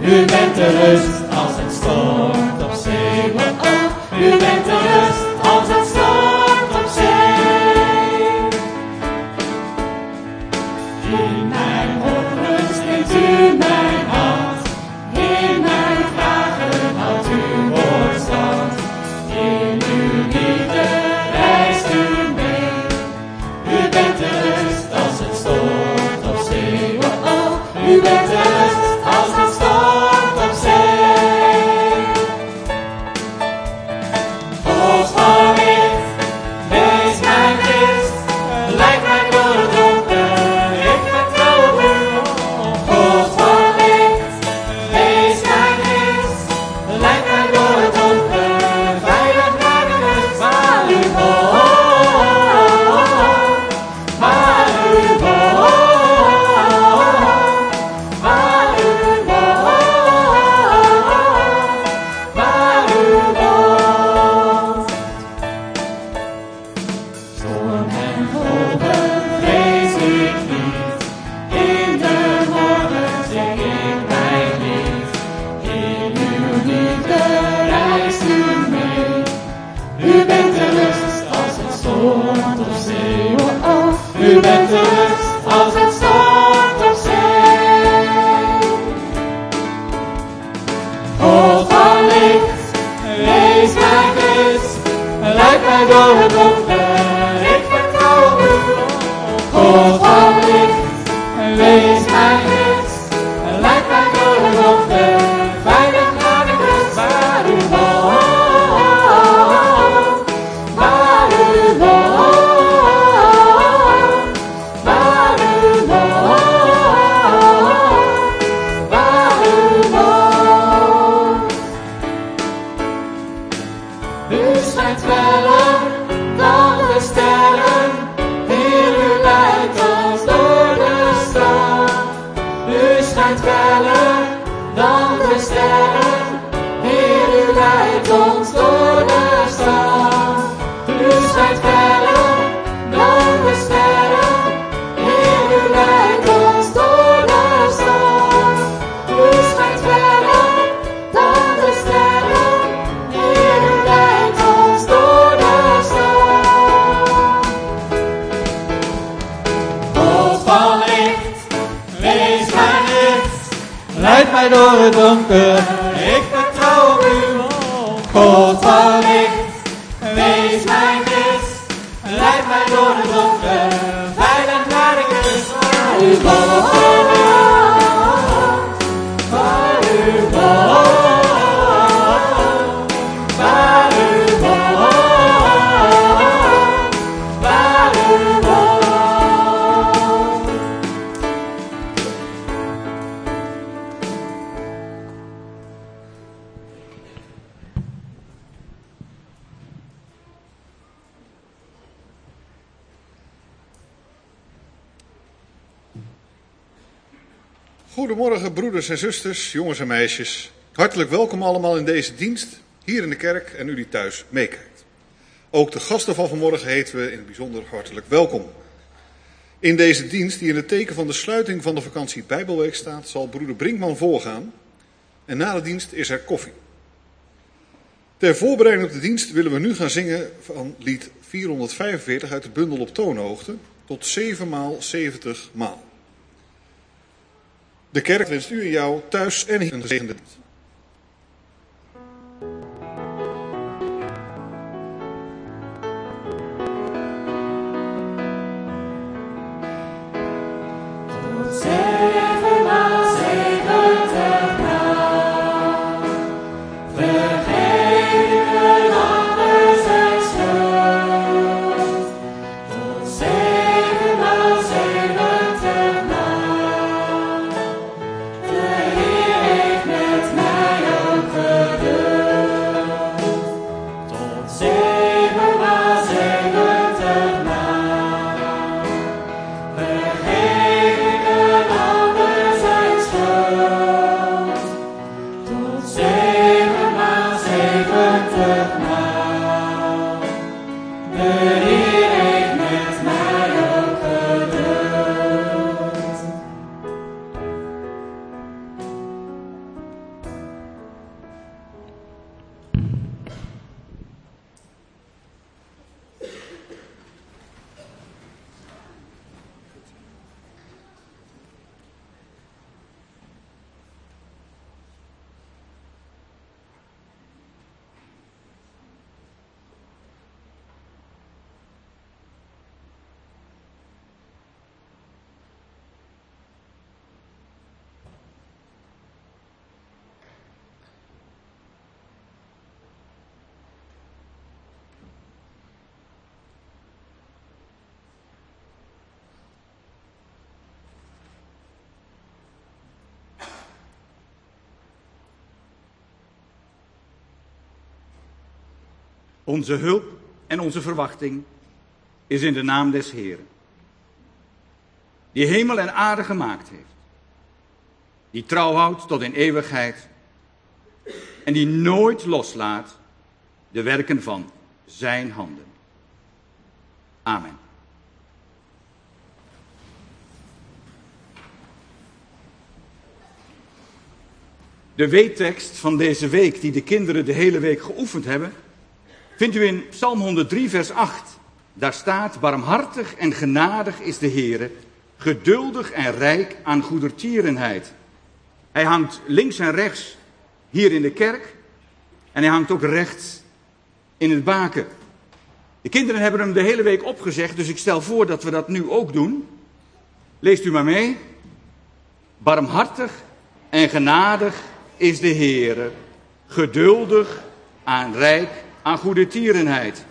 U bent de rust als het stormt op zee. Oh, oh. U bent de rust als het stormt op zee. In mijn onrust neemt u mijn hand. In mijn vragen houdt u woord stand. In uw liefde reist u mee. U bent de rust als het stormt op zee. Oh, oh. U bent de rust als het stormt op zee. God van licht, wees mijn gids. Leid mij door het donker, ik vertrouw op u. God van licht, wees mijn gids. Leid mij door het donker, veilig naar de rust. Waar u woont, waar u woont, waar u woont, waar u woont. Storm en golven vrees ik niet. In de morgen zing ik mijn lied. In uw liefde reist u mee. U bent de rust als het stormt op zee. Oh, oh. U bent de rust als het stormt op zee. God van licht, wees mijn gids. Leid mij door het donker, ik vertrouw op u. God van licht, wees mijn gids. Leid mij door het donker, veilig naar de rust. Waar u woont, waar u woont, waar u woont, waar u woont. U schijnt feller dan de sterren, Heer, u leidt ons door de storm. U schijnt feller dan de sterren, Heer, u leidt ons door de storm. U schijnt feller dan de sterren, Heer, u leidt ons door de storm. U schijnt feller dan de sterren, Heer, u leidt ons door de storm. God van licht, wees mijn gids. Leid mij door het donker, ik vertrouw op u. God van licht, wees mijn gids. Leid mij door het donker, veilig naar de kust. Waar u woont, waar u woont, waar u woont, waar u woont. Goedemorgen broeders en zusters, jongens en meisjes. Hartelijk welkom allemaal in deze dienst, hier in de kerk en u die thuis meekijkt. Ook de gasten van vanmorgen heten we in het bijzonder hartelijk welkom. In deze dienst, die in het teken van de sluiting van de vakantie Bijbelweek staat, zal broeder Brinkman voorgaan. En na de dienst is er koffie. Ter voorbereiding op de dienst willen we nu gaan zingen van lied 445 uit de bundel op toonhoogte tot 7 maal 70 maal. De kerk wenst u en jou thuis en hier een gezegende dienst. Met Onze hulp en onze verwachting is in de naam des Heeren, die hemel en aarde gemaakt heeft, die trouw houdt tot in eeuwigheid en die nooit loslaat de werken van zijn handen. Amen. De weektekst van deze week, die de kinderen de hele week geoefend hebben, vindt u in Psalm 103, vers 8. Daar staat: barmhartig en genadig is de Heere, geduldig en rijk aan goedertierenheid. Hij hangt links en rechts hier in de kerk en hij hangt ook rechts in het baken. De kinderen hebben hem de hele week opgezegd, dus ik stel voor dat we dat nu ook doen. Leest u maar mee. Barmhartig en genadig is de Heere, geduldig en rijk aan goedertierenheid.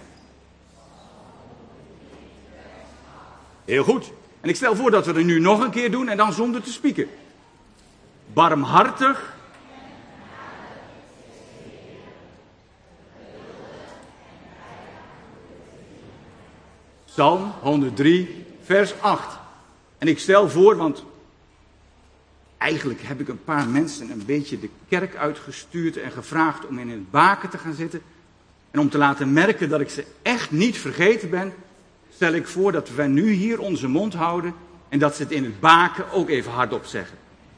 Heel goed. En ik stel voor dat we het nu nog een keer doen en dan zonder te spieken. Barmhartig. Psalm 103, vers 8. En ik stel voor, want eigenlijk heb ik een paar mensen een beetje de kerk uitgestuurd en gevraagd om in het baken te gaan zitten. En om te laten merken dat ik ze echt niet vergeten ben, stel ik voor dat wij nu hier onze mond houden en dat ze het in het baken ook even hardop zeggen.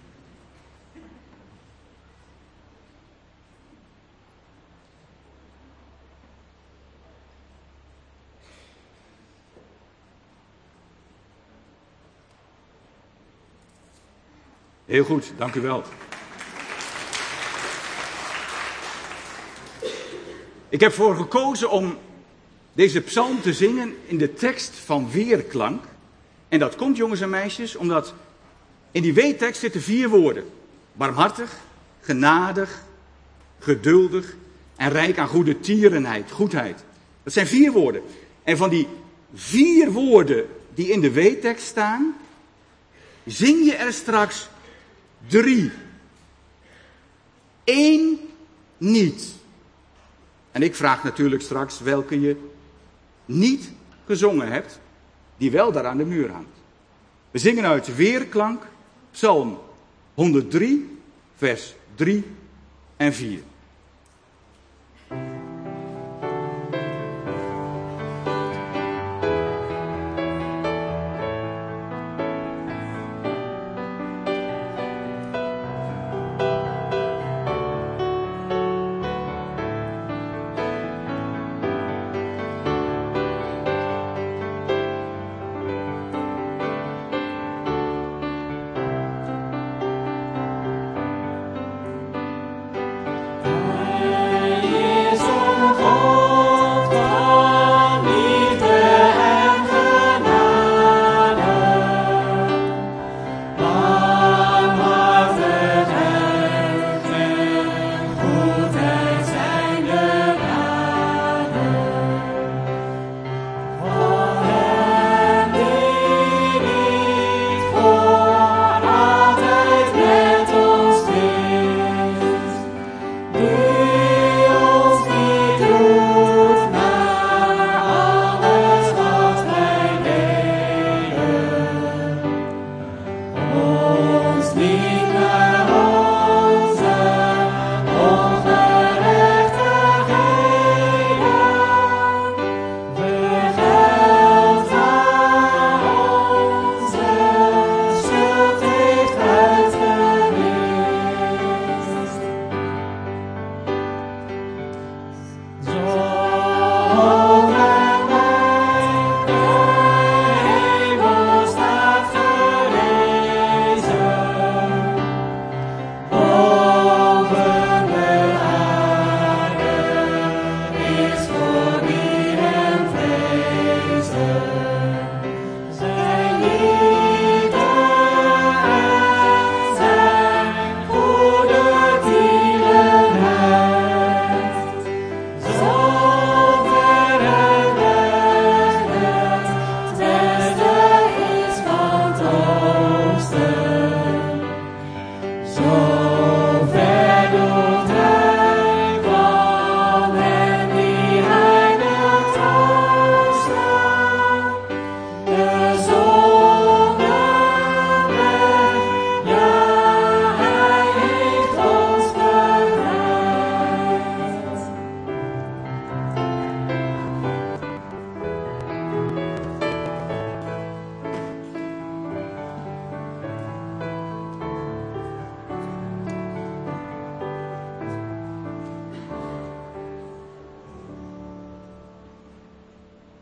Heel goed, dank u wel. Ik heb ervoor gekozen om deze psalm te zingen in de tekst van weerklank. En dat komt, jongens en meisjes, omdat in die weetekst zitten 4 woorden. Barmhartig, genadig, geduldig en rijk aan goedertierenheid, goedheid. Dat zijn 4 woorden. En van die 4 woorden die in de weetekst staan, zing je er straks 3. 1 niet. En ik vraag natuurlijk straks welke je niet gezongen hebt, die wel daar aan de muur hangt. We zingen uit weerklank, Psalm 103, vers 3 en 4.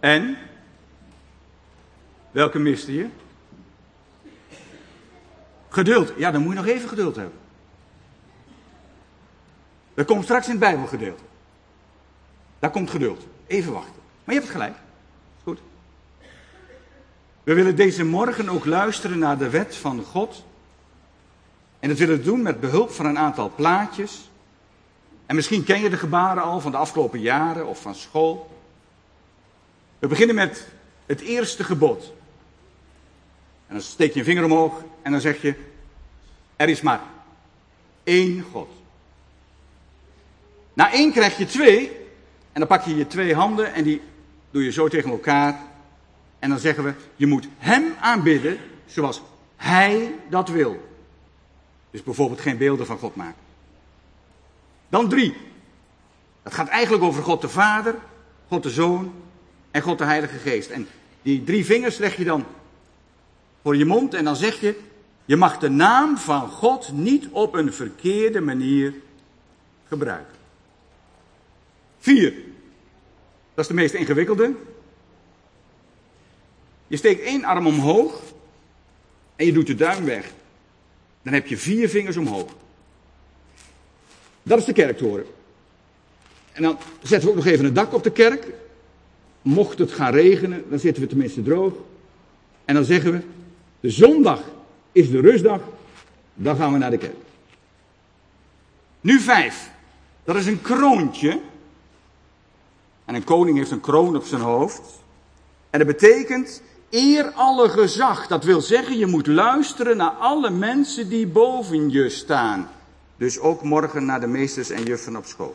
En? Welke miste je? Geduld. Ja, dan moet je nog even geduld hebben. Dat komt straks in het Bijbelgedeelte. Daar komt geduld. Even wachten. Maar je hebt gelijk. Is goed. We willen deze morgen ook luisteren naar de wet van God. En dat willen we doen met behulp van een aantal plaatjes. En misschien ken je de gebaren al van de afgelopen jaren of van school. We beginnen met het eerste gebod. En dan steek je een vinger omhoog en dan zeg je: er is maar één God. Na één krijg je twee. En dan pak je je twee handen en die doe je zo tegen elkaar. En dan zeggen we: je moet hem aanbidden zoals hij dat wil. Dus bijvoorbeeld geen beelden van God maken. Dan 3. Dat gaat eigenlijk over God de Vader, God de Zoon en God de Heilige Geest. En die 3 vingers leg je dan voor je mond en dan zeg je: je mag de naam van God niet op een verkeerde manier gebruiken. 4. Dat is de meest ingewikkelde. Je steekt 1 arm omhoog en je doet de duim weg. Dan heb je 4 vingers omhoog. Dat is de kerktoren. En dan zetten we ook nog even het dak op de kerk. Mocht het gaan regenen, dan zitten we tenminste droog. En dan zeggen we: de zondag is de rustdag, dan gaan we naar de kerk. Nu 5. Dat is een kroontje. En een koning heeft een kroon op zijn hoofd. En dat betekent: eer alle gezag. Dat wil zeggen, je moet luisteren naar alle mensen die boven je staan. Dus ook morgen naar de meesters en juffen op school.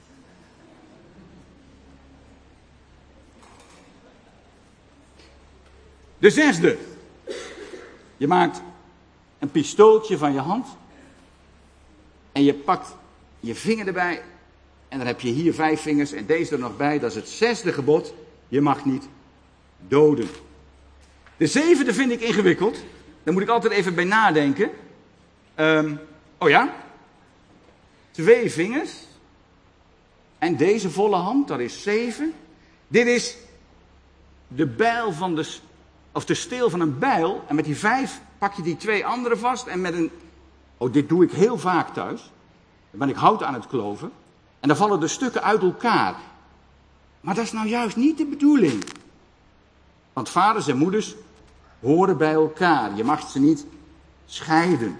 De 6e. Je maakt een pistooltje van je hand. En je pakt je vinger erbij. En dan heb je hier 5 vingers en deze er nog bij. Dat is het 6e gebod. Je mag niet doden. De 7e vind ik ingewikkeld. Daar moet ik altijd even bij nadenken. Oh ja. 2 vingers. En deze volle hand, dat is 7. Dit is de bijl van de steel van een bijl. En met die 5 pak je die 2 andere vast. En met een... Oh, dit doe ik heel vaak thuis. Dan ben ik hout aan het kloven. En dan vallen de stukken uit elkaar. Maar dat is nou juist niet de bedoeling. Want vaders en moeders horen bij elkaar. Je mag ze niet scheiden.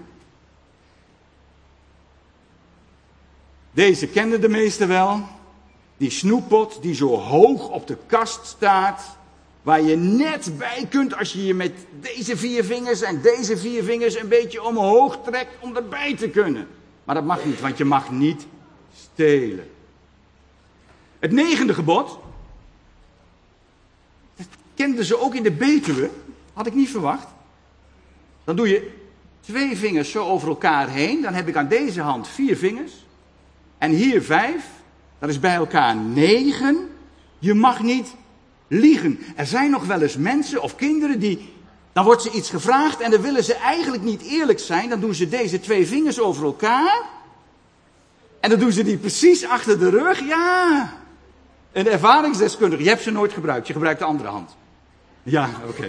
Deze kenden de meesten wel. Die snoeppot die zo hoog op de kast staat. Waar je net bij kunt als je je met deze 4 vingers en deze 4 vingers een beetje omhoog trekt om erbij te kunnen. Maar dat mag niet, want je mag niet stelen. Het 9e gebod. Dat kenden ze ook in de Betuwe. Had ik niet verwacht. Dan doe je 2 vingers zo over elkaar heen. Dan heb ik aan deze hand 4 vingers. En hier 5. Dat is bij elkaar 9. Je mag niet liegen. Er zijn nog wel eens mensen of kinderen die... Dan wordt ze iets gevraagd en dan willen ze eigenlijk niet eerlijk zijn. Dan doen ze deze 2 vingers over elkaar. En dan doen ze die precies achter de rug. Ja, een ervaringsdeskundige. Je hebt ze nooit gebruikt. Je gebruikt de andere hand. Ja, oké.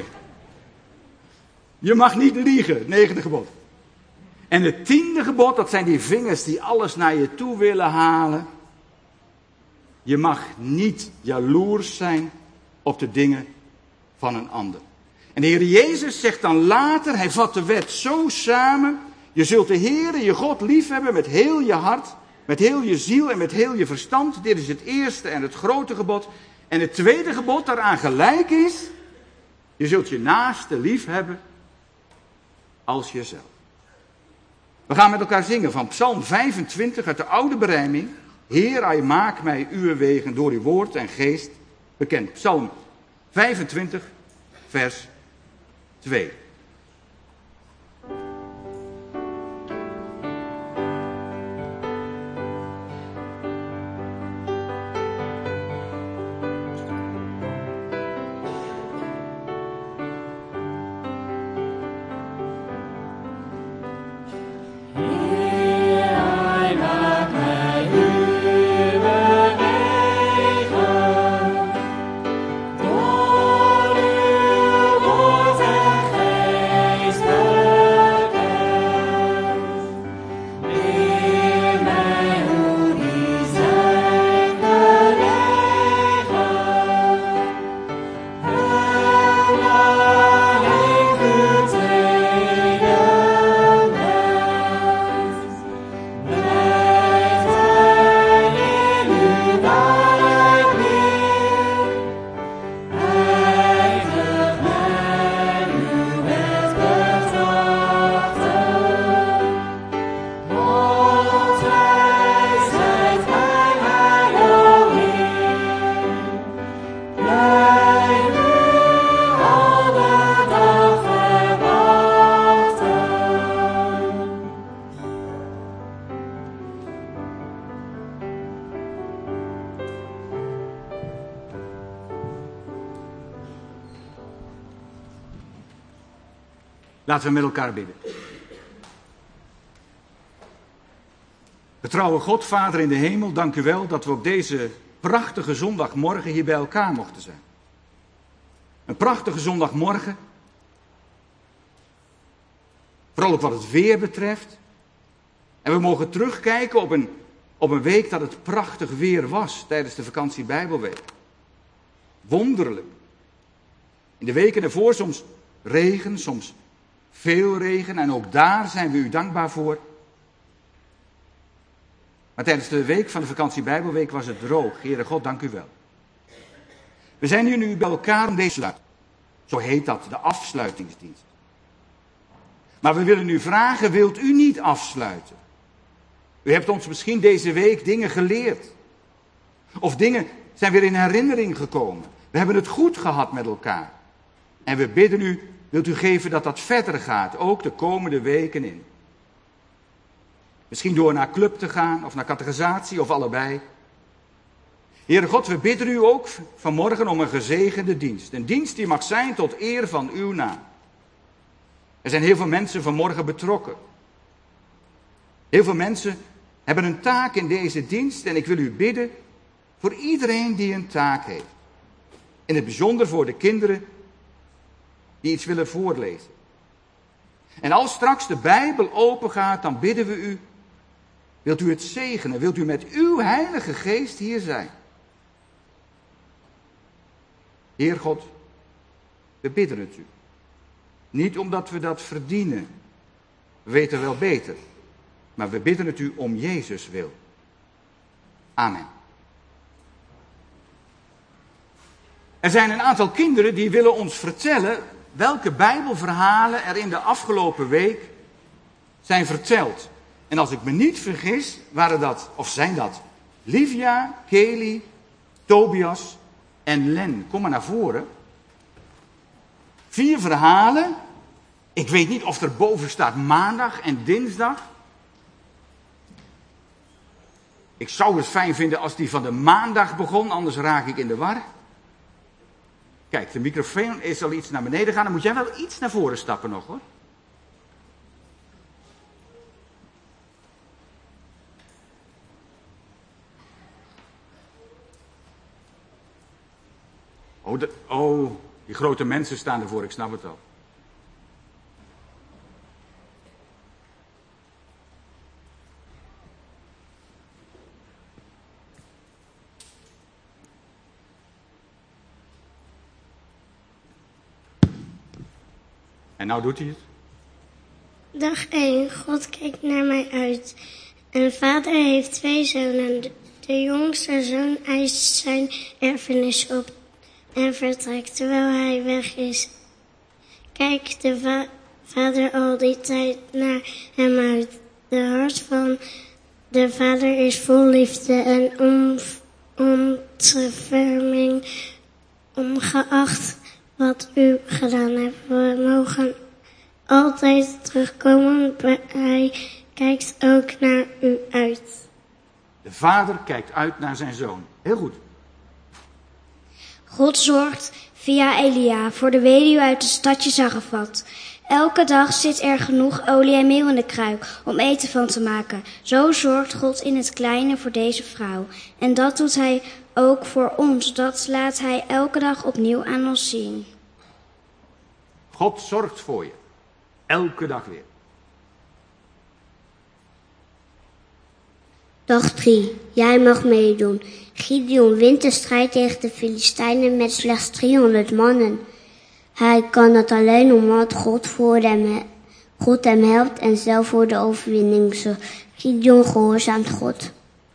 Je mag niet liegen. 9e gebod. En het 10e gebod, dat zijn die vingers die alles naar je toe willen halen. Je mag niet jaloers zijn op de dingen van een ander. En de Heer Jezus zegt dan later, hij vat de wet zo samen. Je zult de Heere, je God, liefhebben met heel je hart, met heel je ziel en met heel je verstand. Dit is het eerste en het grote gebod. En het tweede gebod daaraan gelijk is, je zult je naaste liefhebben als jezelf. We gaan met elkaar zingen van Psalm 25 uit de oude berijming. Heer, hij maak mij uw wegen door uw woord en geest bekend. Psalm 25, vers 2. Door Laten we met elkaar bidden. Getrouwe God, Vader in de hemel, dank u wel dat we op deze prachtige zondagmorgen hier bij elkaar mochten zijn. Een prachtige zondagmorgen. Vooral ook wat het weer betreft. En we mogen terugkijken op een week dat het prachtig weer was tijdens de vakantie Bijbelweek. Wonderlijk. In de weken ervoor soms regen, soms veel regen. En ook daar zijn we u dankbaar voor. Maar tijdens de week van de vakantie Bijbelweek was het droog. Heere God, dank u wel. We zijn hier nu bij elkaar om deze sluiting. Zo heet dat, de afsluitingsdienst. Maar we willen u vragen, wilt u niet afsluiten? U hebt ons misschien deze week dingen geleerd. Of dingen zijn weer in herinnering gekomen. We hebben het goed gehad met elkaar. En we bidden u, wilt u geven dat dat verder gaat, ook de komende weken in. Misschien door naar club te gaan, of naar catechisatie, of allebei. Heere God, we bidden u ook vanmorgen om een gezegende dienst. Een dienst die mag zijn tot eer van uw naam. Er zijn heel veel mensen vanmorgen betrokken. Heel veel mensen hebben een taak in deze dienst en ik wil u bidden voor iedereen die een taak heeft. In het bijzonder voor de kinderen die iets willen voorlezen. En als straks de Bijbel open gaat, dan bidden we u, wilt u het zegenen, wilt u met uw Heilige Geest hier zijn. Heer God, we bidden het u. Niet omdat we dat verdienen, we weten wel beter, maar we bidden het u om Jezus wil. Amen. Er zijn een aantal kinderen die willen ons vertellen welke Bijbelverhalen er in de afgelopen week zijn verteld. En als ik me niet vergis, zijn dat Livia, Kelly, Tobias en Len. Kom maar naar voren. 4 verhalen. Ik weet niet of er boven staat maandag en dinsdag. Ik zou het fijn vinden als die van de maandag begon, anders raak ik in de war. Kijk, de microfoon is al iets naar beneden gaan. Dan moet jij wel iets naar voren stappen nog, hoor. Die grote mensen staan ervoor, ik snap het al. En nou doet hij het. Dag 1. God kijkt naar mij uit. Een vader heeft 2 zonen. De jongste zoon eist zijn erfenis op en vertrekt terwijl hij weg is. Kijkt de vader al die tijd naar hem uit. De hart van de vader is vol liefde en ontferming, ongeacht wat u gedaan hebt. We mogen altijd terugkomen. Hij kijkt ook naar u uit. De vader kijkt uit naar zijn zoon. Heel goed. God zorgt via Elia voor de weduwe uit het stadje Zarefat. Elke dag zit er genoeg olie en meel in de kruik om eten van te maken. Zo zorgt God in het kleine voor deze vrouw. En dat doet hij ook voor ons. Dat laat hij elke dag opnieuw aan ons zien. God zorgt voor je. Elke dag weer. Dag 3. Jij mag meedoen. Gideon wint de strijd tegen de Filistijnen met slechts 300 mannen. Hij kan het alleen omdat God hem helpt en zelf voor de overwinning zorgt. Gideon gehoorzaamt God.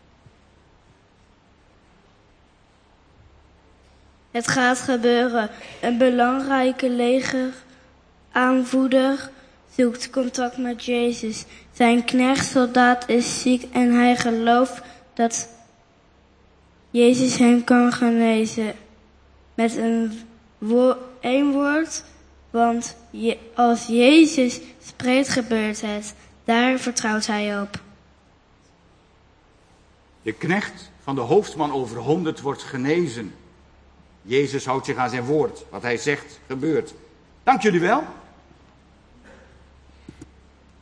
Het gaat gebeuren. Een belangrijke legeraanvoerder zoekt contact met Jezus. Zijn knechtsoldaat is ziek en hij gelooft dat Jezus hem kan genezen. Met één woord, want als Jezus spreekt gebeurt het. Daar vertrouwt hij op. De knecht van de hoofdman over 100 wordt genezen. Jezus houdt zich aan zijn woord. Wat hij zegt, gebeurt. Dank jullie wel.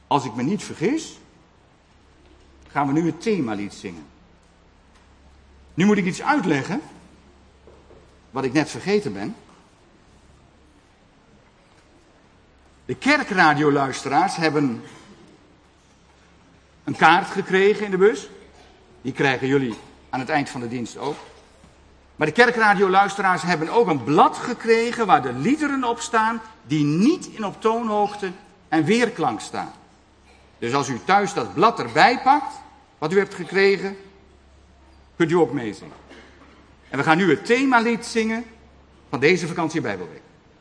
Als ik me niet vergis, gaan we nu het themalied zingen. Nu moet ik iets uitleggen, wat ik net vergeten ben. De kerkradioluisteraars hebben een kaart gekregen in de bus. Die krijgen jullie aan het eind van de dienst ook. Maar de kerkradioluisteraars hebben ook een blad gekregen waar de liederen op staan die niet in op toonhoogte en weerklank staan. Dus als u thuis dat blad erbij pakt, wat u hebt gekregen, kunt u ook meezingen. En we gaan nu het themalied zingen van deze vakantie Bijbelweek.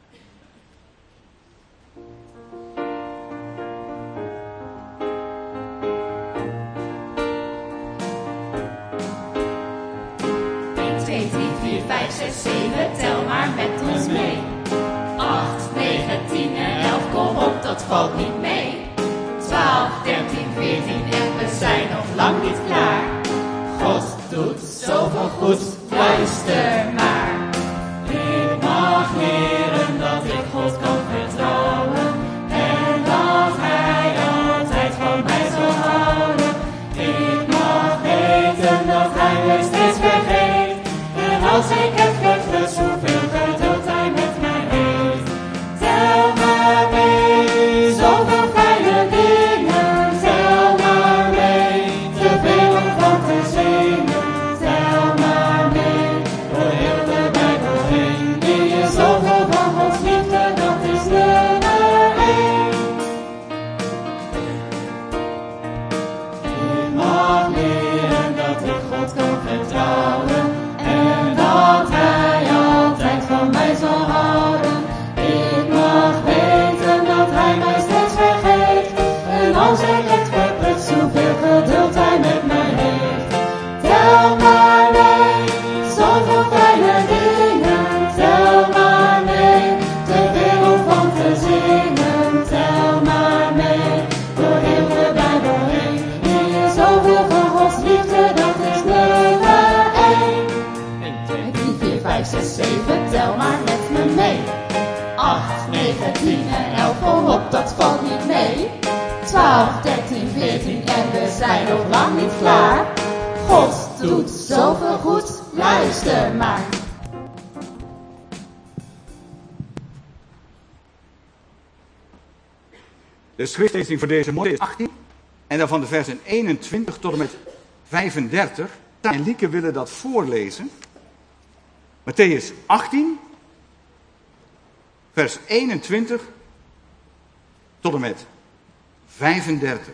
Tel maar met ons mee. 8, 9, 10 en 11, kom op, dat valt niet mee. 12, 13, 14 en we zijn nog lang niet klaar. God doet zoveel goed, luister maar. Ik mag leren dat ik God kan vertrouwen. En dat Hij altijd van mij zal houden. Ik mag weten dat Hij mij steeds vergeet. En als ik het vergus, hoeveel geduld Hij met mij heeft. Tel maar mee, zoveel fijne dingen. Tel maar mee, te veel om van te zingen. Tel maar mee, door heel de Bijbel heen. Leer je zoveel van Gods liefde, dat is nummer 1. Ik mag leren dat ik God kan vertrouwen. En dat Hij altijd van mij zal houden. Ik mag weten dat Hij mij steeds vergeet. En als ik het verput, zoveel geduld Hij met mij heeft. Tel maar mee, zoveel fijne dingen. Tel maar mee, te veel om van te zingen. Tel maar mee, door heel de Bijbel heen. Leer je zoveel van Gods liefde, dat is nummer 1. 1, 2, 3, 4, 5, 6, 7, tel maar met me mee. 8, 9, 10 en 11, kom op, dat valt niet mee. 12, 13, 14 en we zijn nog lang niet klaar. God doet zoveel goed, luister maar. De schriftlezing voor deze morgen is 18 en dan van de versen 21 tot en met 35. En Lieke willen dat voorlezen. Mattheüs 18, vers 21 tot en met 35.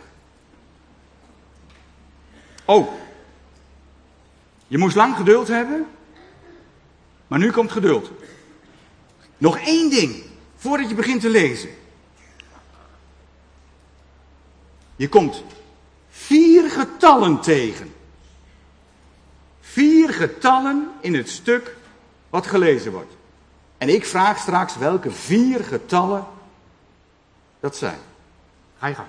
Oh, je moest lang geduld hebben, maar nu komt geduld. Nog één ding, voordat je begint te lezen. Je komt 4 getallen tegen. 4 getallen in het stuk wat gelezen wordt. En ik vraag straks welke 4 getallen dat zijn. Ga je gang.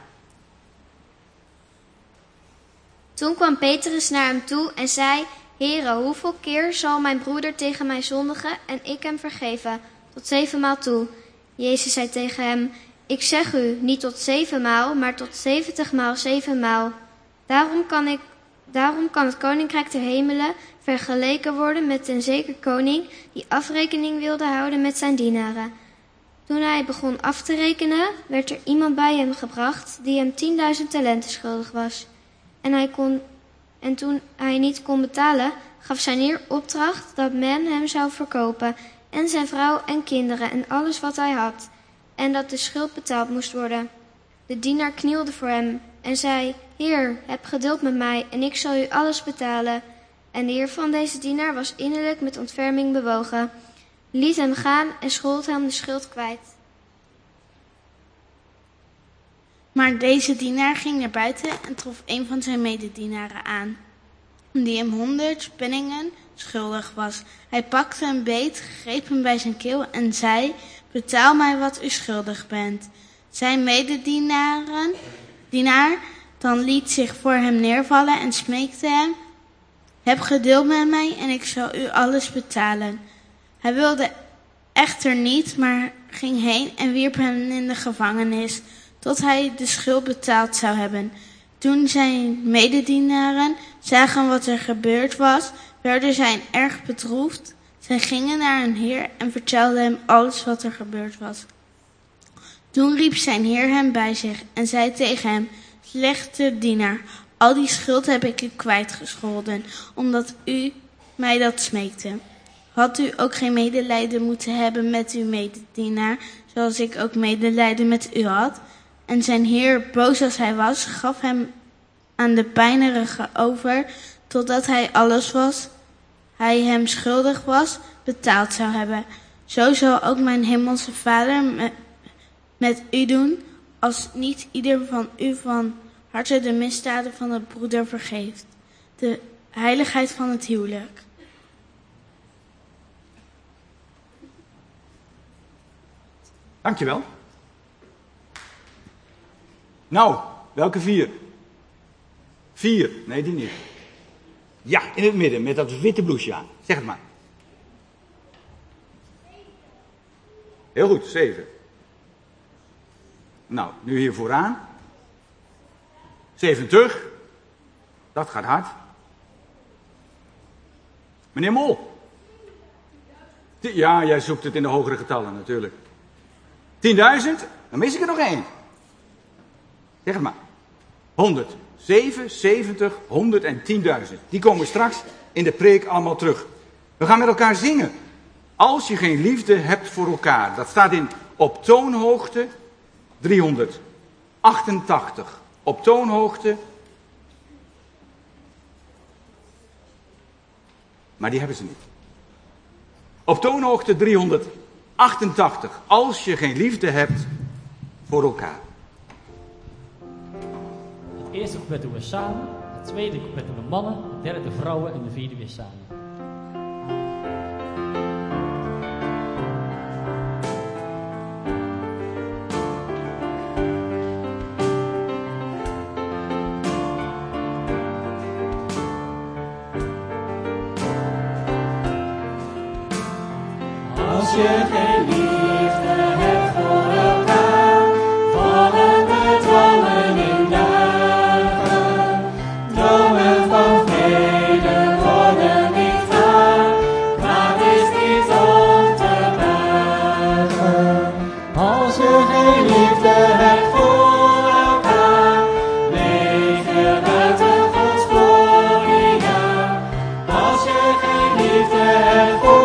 Toen kwam Petrus naar hem toe en zei: Heere, hoeveel keer zal mijn broeder tegen mij zondigen en ik hem vergeven? Tot 7 maal toe. Jezus zei tegen hem: Ik zeg u, niet tot 7 maal, maar tot 70 maal 7 maal. Daarom kan het koninkrijk der hemelen vergeleken worden met een zeker koning die afrekening wilde houden met zijn dienaren. Toen hij begon af te rekenen, werd er iemand bij hem gebracht die hem 10.000 talenten schuldig was. En toen hij niet kon betalen, gaf zijn heer opdracht dat men hem zou verkopen, en zijn vrouw en kinderen en alles wat hij had, en dat de schuld betaald moest worden. De dienaar knielde voor hem en zei: Heer, heb geduld met mij en ik zal u alles betalen. En de heer van deze dienaar was innerlijk met ontferming bewogen, liet hem gaan en schold hem de schuld kwijt. Maar deze dienaar ging naar buiten en trof een van zijn mededienaren aan, die hem 100 penningen schuldig was. Hij pakte hem beet, greep hem bij zijn keel en zei: Betaal mij wat u schuldig bent. Zijn mededienaar dan liet zich voor hem neervallen en smeekte hem: Heb geduld met mij en ik zal u alles betalen. Hij wilde echter niet, maar ging heen en wierp hem in de gevangenis, tot hij de schuld betaald zou hebben. Toen zijn mededienaren zagen wat er gebeurd was, werden zij erg bedroefd. Zij gingen naar hun heer en vertelden hem alles wat er gebeurd was. Toen riep zijn heer hem bij zich en zei tegen hem: slechte dienaar, al die schuld heb ik u kwijtgescholden, omdat u mij dat smeekte. Had u ook geen medelijden moeten hebben met uw mededienaar, zoals ik ook medelijden met u had? En zijn heer, boos als hij was, gaf hem aan de pijnerige over, totdat hij alles was hij hem schuldig was, betaald zou hebben. Zo zal ook mijn hemelse Vader met u doen, als niet ieder van u van harte de misdaden van de broeder vergeeft. De heiligheid van het huwelijk. Dankjewel. Nou, welke 4? 4, nee die niet. Ja, in het midden, met dat witte blouseje aan. Zeg het maar. Heel goed, 7. Nou, nu hier vooraan. 70. Dat gaat hard. Meneer Mol. Ja, jij zoekt het in de hogere getallen natuurlijk. 10.000, dan mis ik er nog 1. Zeg het maar. 100, 7, 70, 100 en 10.000. Die komen straks in de preek allemaal terug. We gaan met elkaar zingen. Als je geen liefde hebt voor elkaar. Dat staat in op toonhoogte 388. Op toonhoogte. Maar die hebben ze niet. Op toonhoogte 388. Als je geen liefde hebt voor elkaar. Het eerste couplet doen we samen. Het tweede couplet doen de mannen. Het derde de vrouwen en de vierde weer samen. Als je geen liefde hebt voor elkaar, vallen de dromen in duigen. Dromen van vrede worden niet waar, maar is niet om te buigen. Als je geen liefde hebt voor elkaar, leef je buiten Gods gloria. Als je geen liefde hebt voor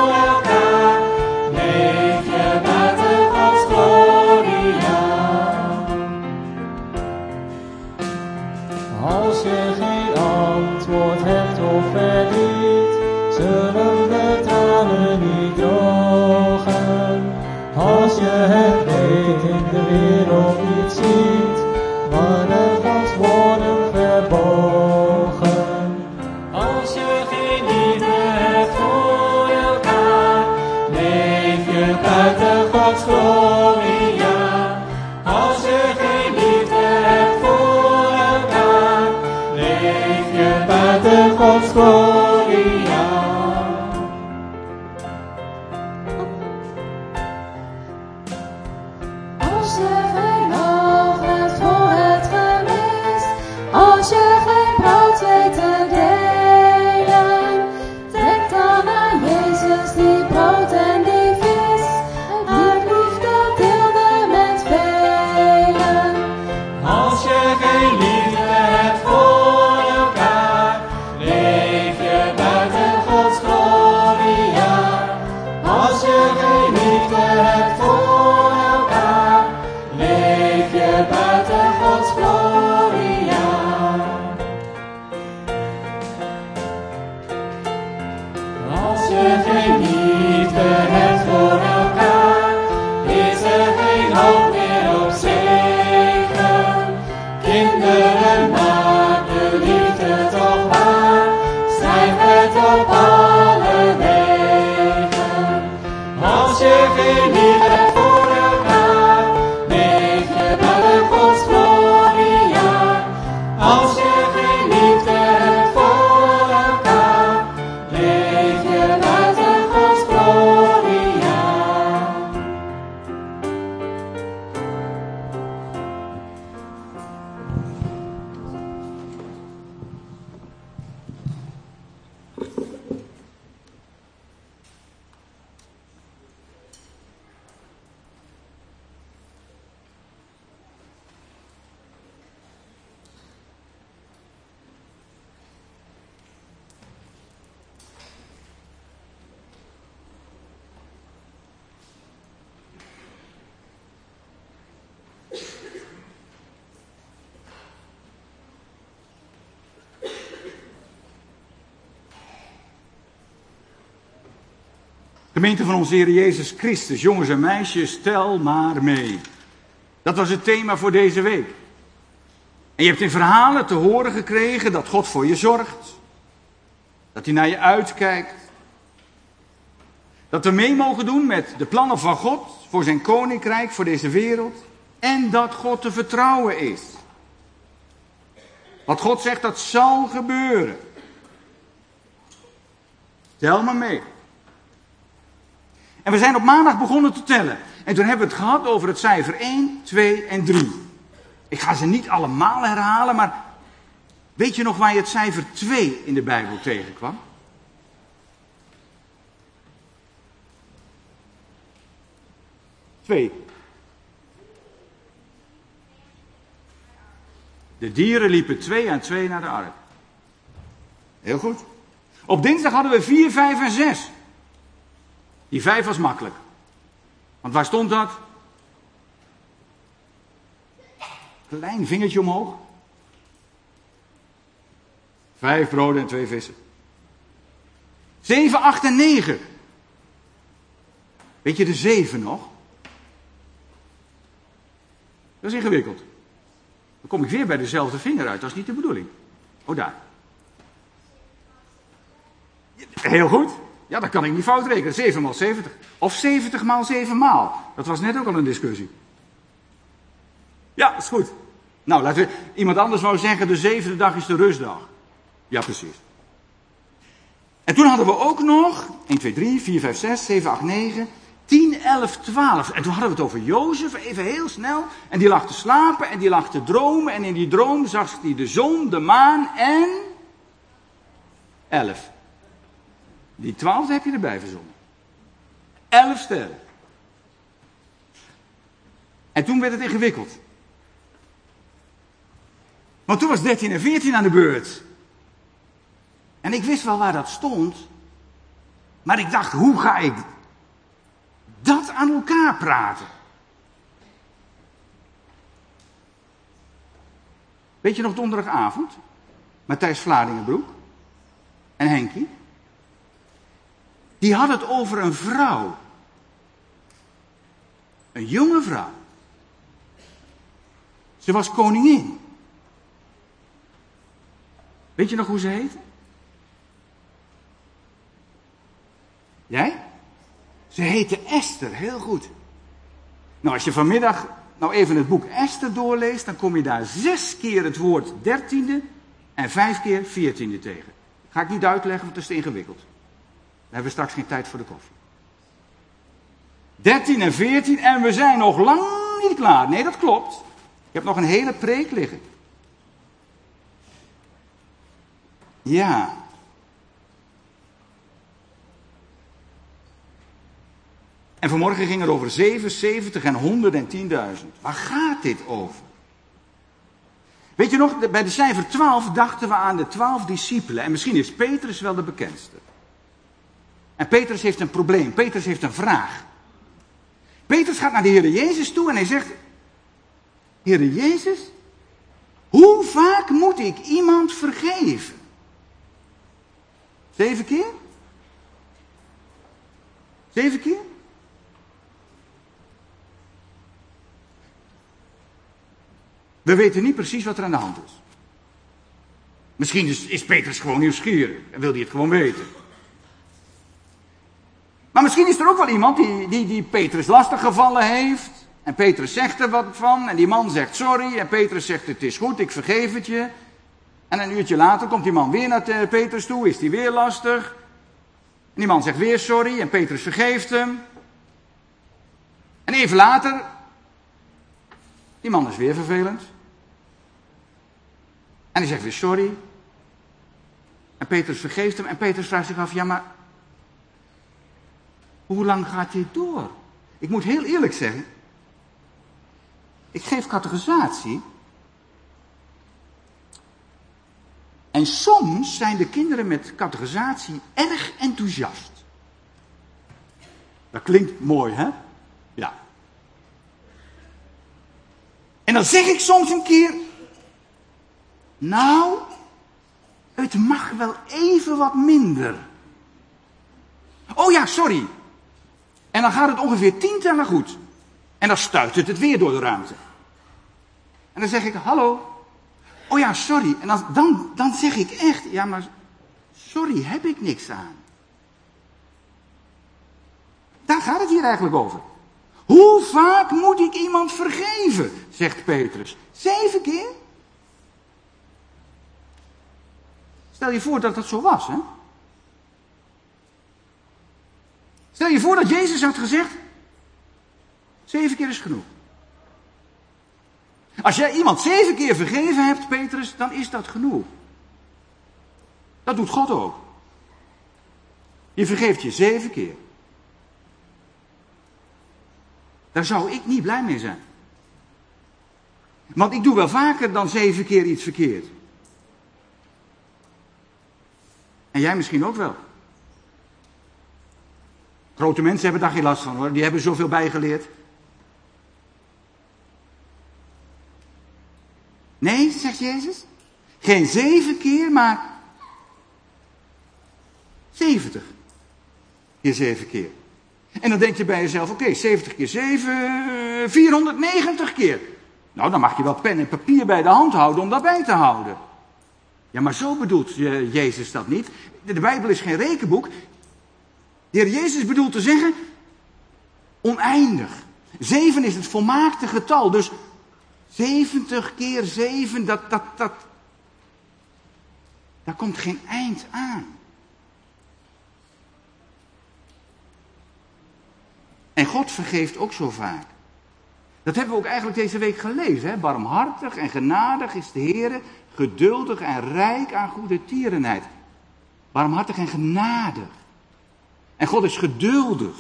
als je geen antwoord hebt of verdriet, zullen de tranen niet drogen. Als je het leed in de wereld niet ziet, worden Gods woorden verborgen. Als je geen liefde hebt voor elkaar, leef je buiten Gods gloria. Als je geen liefde hebt voor elkaar, leef je buiten Gods gloria. Als je geen oog hebt voor het gemis, als je geen brood weet te delen, denk dan aan Jezus die brood en die vis uit liefde deelde met velen. Als je geen liefde hebt voor elkaar, leef je buiten Gods gloria. Als je geen liefde hebt voor elkaar, leef je buiten Gods gloria. Als je geen liefde hebt voor elkaar, is er geen hoop meer op zegen. Kinderen, maak de liefde toch waar, strijd het op alle wegen. Als je geen liefde hebt voor elkaar, leef je buiten Gods gloria. Als je geen liefde hebt voor elkaar, leef je buiten Gods gloria. Gemeente van onze Heer Jezus Christus, jongens en meisjes, tel maar mee. Dat was het thema voor deze week. En je hebt in verhalen te horen gekregen dat God voor je zorgt. Dat hij naar je uitkijkt. Dat we mee mogen doen met de plannen van God voor zijn koninkrijk, voor deze wereld. En dat God te vertrouwen is. Wat God zegt, dat zal gebeuren. Tel maar mee. En we zijn op maandag begonnen te tellen. En toen hebben we het gehad over het cijfer 1, 2 en 3. Ik ga ze niet allemaal herhalen, maar weet je nog waar je het cijfer 2 in de Bijbel tegenkwam? Twee. De dieren liepen 2 aan 2 naar de ark. Heel goed. Op dinsdag hadden we 4, 5 en 6. Die 5 was makkelijk. Want waar stond dat? Klein vingertje omhoog. 5 broden en 2 vissen. 7, 8 en 9. Weet je de 7 nog? Dat is ingewikkeld. Dan kom ik weer bij dezelfde vinger uit. Dat is niet de bedoeling. Oh, daar. Heel goed. Ja, dat kan ik niet fout rekenen. 7 maal 70. Of 70 maal 7 maal. Dat was net ook al een discussie. Ja, dat is goed. Nou, laten we... Iemand anders wou zeggen, de 7e dag is de rustdag. Ja, precies. En toen hadden we ook nog 1, 2, 3, 4, 5, 6, 7, 8, 9, 10, 11, 12. En toen hadden we het over Jozef, even heel snel. En die lag te slapen en die lag te dromen. En in die droom zag hij de zon, de maan en 11. Die 12 heb je erbij verzonnen. 11 sterren. En toen werd het ingewikkeld. Want toen was 13 en 14 aan de beurt. En ik wist wel waar dat stond. Maar ik dacht, hoe ga ik dat aan elkaar praten? Weet je nog donderdagavond? Matthijs Vlaardingenbroek en Henkie. Die had het over een vrouw. Een jonge vrouw. Ze was koningin. Weet je nog hoe ze heette? Jij? Ze heette Esther, heel goed. Nou, als je vanmiddag nou even het boek Esther doorleest, dan kom je daar 6 keer het woord 13e en 5 keer 14e tegen. Ga ik niet uitleggen, want het is te ingewikkeld. Dan hebben we straks geen tijd voor de koffie. 13 en 14 en we zijn nog lang niet klaar. Nee, dat klopt. Ik heb nog een hele preek liggen. Ja. En vanmorgen ging het over 7, 70 en 100 en 10.000. Waar gaat dit over? Weet je nog, bij de cijfer 12 dachten we aan de 12 discipelen. En misschien is Petrus wel de bekendste. En Petrus heeft een probleem. Petrus heeft een vraag. Petrus gaat naar de Heere Jezus toe en hij zegt: Heere Jezus, hoe vaak moet ik iemand vergeven? 7 keer? 7 keer? We weten niet precies wat er aan de hand is. Misschien is Petrus gewoon nieuwsgierig en wil hij het gewoon weten. Maar misschien is er ook wel iemand die Petrus lastiggevallen heeft. En Petrus zegt er wat van. En die man zegt sorry. En Petrus zegt het is goed, ik vergeef het je. En een uurtje later komt die man weer naar Petrus toe. Is die weer lastig. En die man zegt weer sorry. En Petrus vergeeft hem. En even later. Die man is weer vervelend. En hij zegt weer sorry. En Petrus vergeeft hem. En Petrus vraagt zich af, ja maar hoe lang gaat dit door? Ik moet heel eerlijk zeggen. Ik geef catechisatie. En soms zijn de kinderen met catechisatie erg enthousiast. Dat klinkt mooi, hè? Ja. En dan zeg ik soms een keer, nou, het mag wel even wat minder. Oh ja, sorry. En dan gaat het ongeveer 10 tellen goed. En dan stuit het weer door de ruimte. En dan zeg ik, hallo. Oh ja, sorry. En dan zeg ik echt, ja maar sorry, heb ik niks aan. Daar gaat het hier eigenlijk over. Hoe vaak moet ik iemand vergeven, zegt Petrus. 7 keer? Stel je voor dat dat zo was, hè? Stel je voor dat Jezus had gezegd, 7 keer is genoeg. Als jij iemand 7 keer vergeven hebt, Petrus, dan is dat genoeg. Dat doet God ook. Je vergeeft je 7 keer. Daar zou ik niet blij mee zijn. Want ik doe wel vaker dan 7 keer iets verkeerd. En jij misschien ook wel. Grote mensen hebben daar geen last van hoor, die hebben zoveel bijgeleerd. Nee, zegt Jezus. Geen 7 keer, maar 70 keer 7 keer. En dan denk je bij jezelf, oké, 70 keer 7, 490 keer. Nou, dan mag je wel pen en papier bij de hand houden om dat bij te houden. Ja, maar zo bedoelt Jezus dat niet. De Bijbel is geen rekenboek. De Heer Jezus bedoelt te zeggen, oneindig. 7 is het volmaakte getal, dus 70 keer 7, daar komt geen eind aan. En God vergeeft ook zo vaak. Dat hebben we ook eigenlijk deze week gelezen. Hè? Barmhartig en genadig is de Heer, geduldig en rijk aan goede tierenheid. Barmhartig en genadig. En God is geduldig.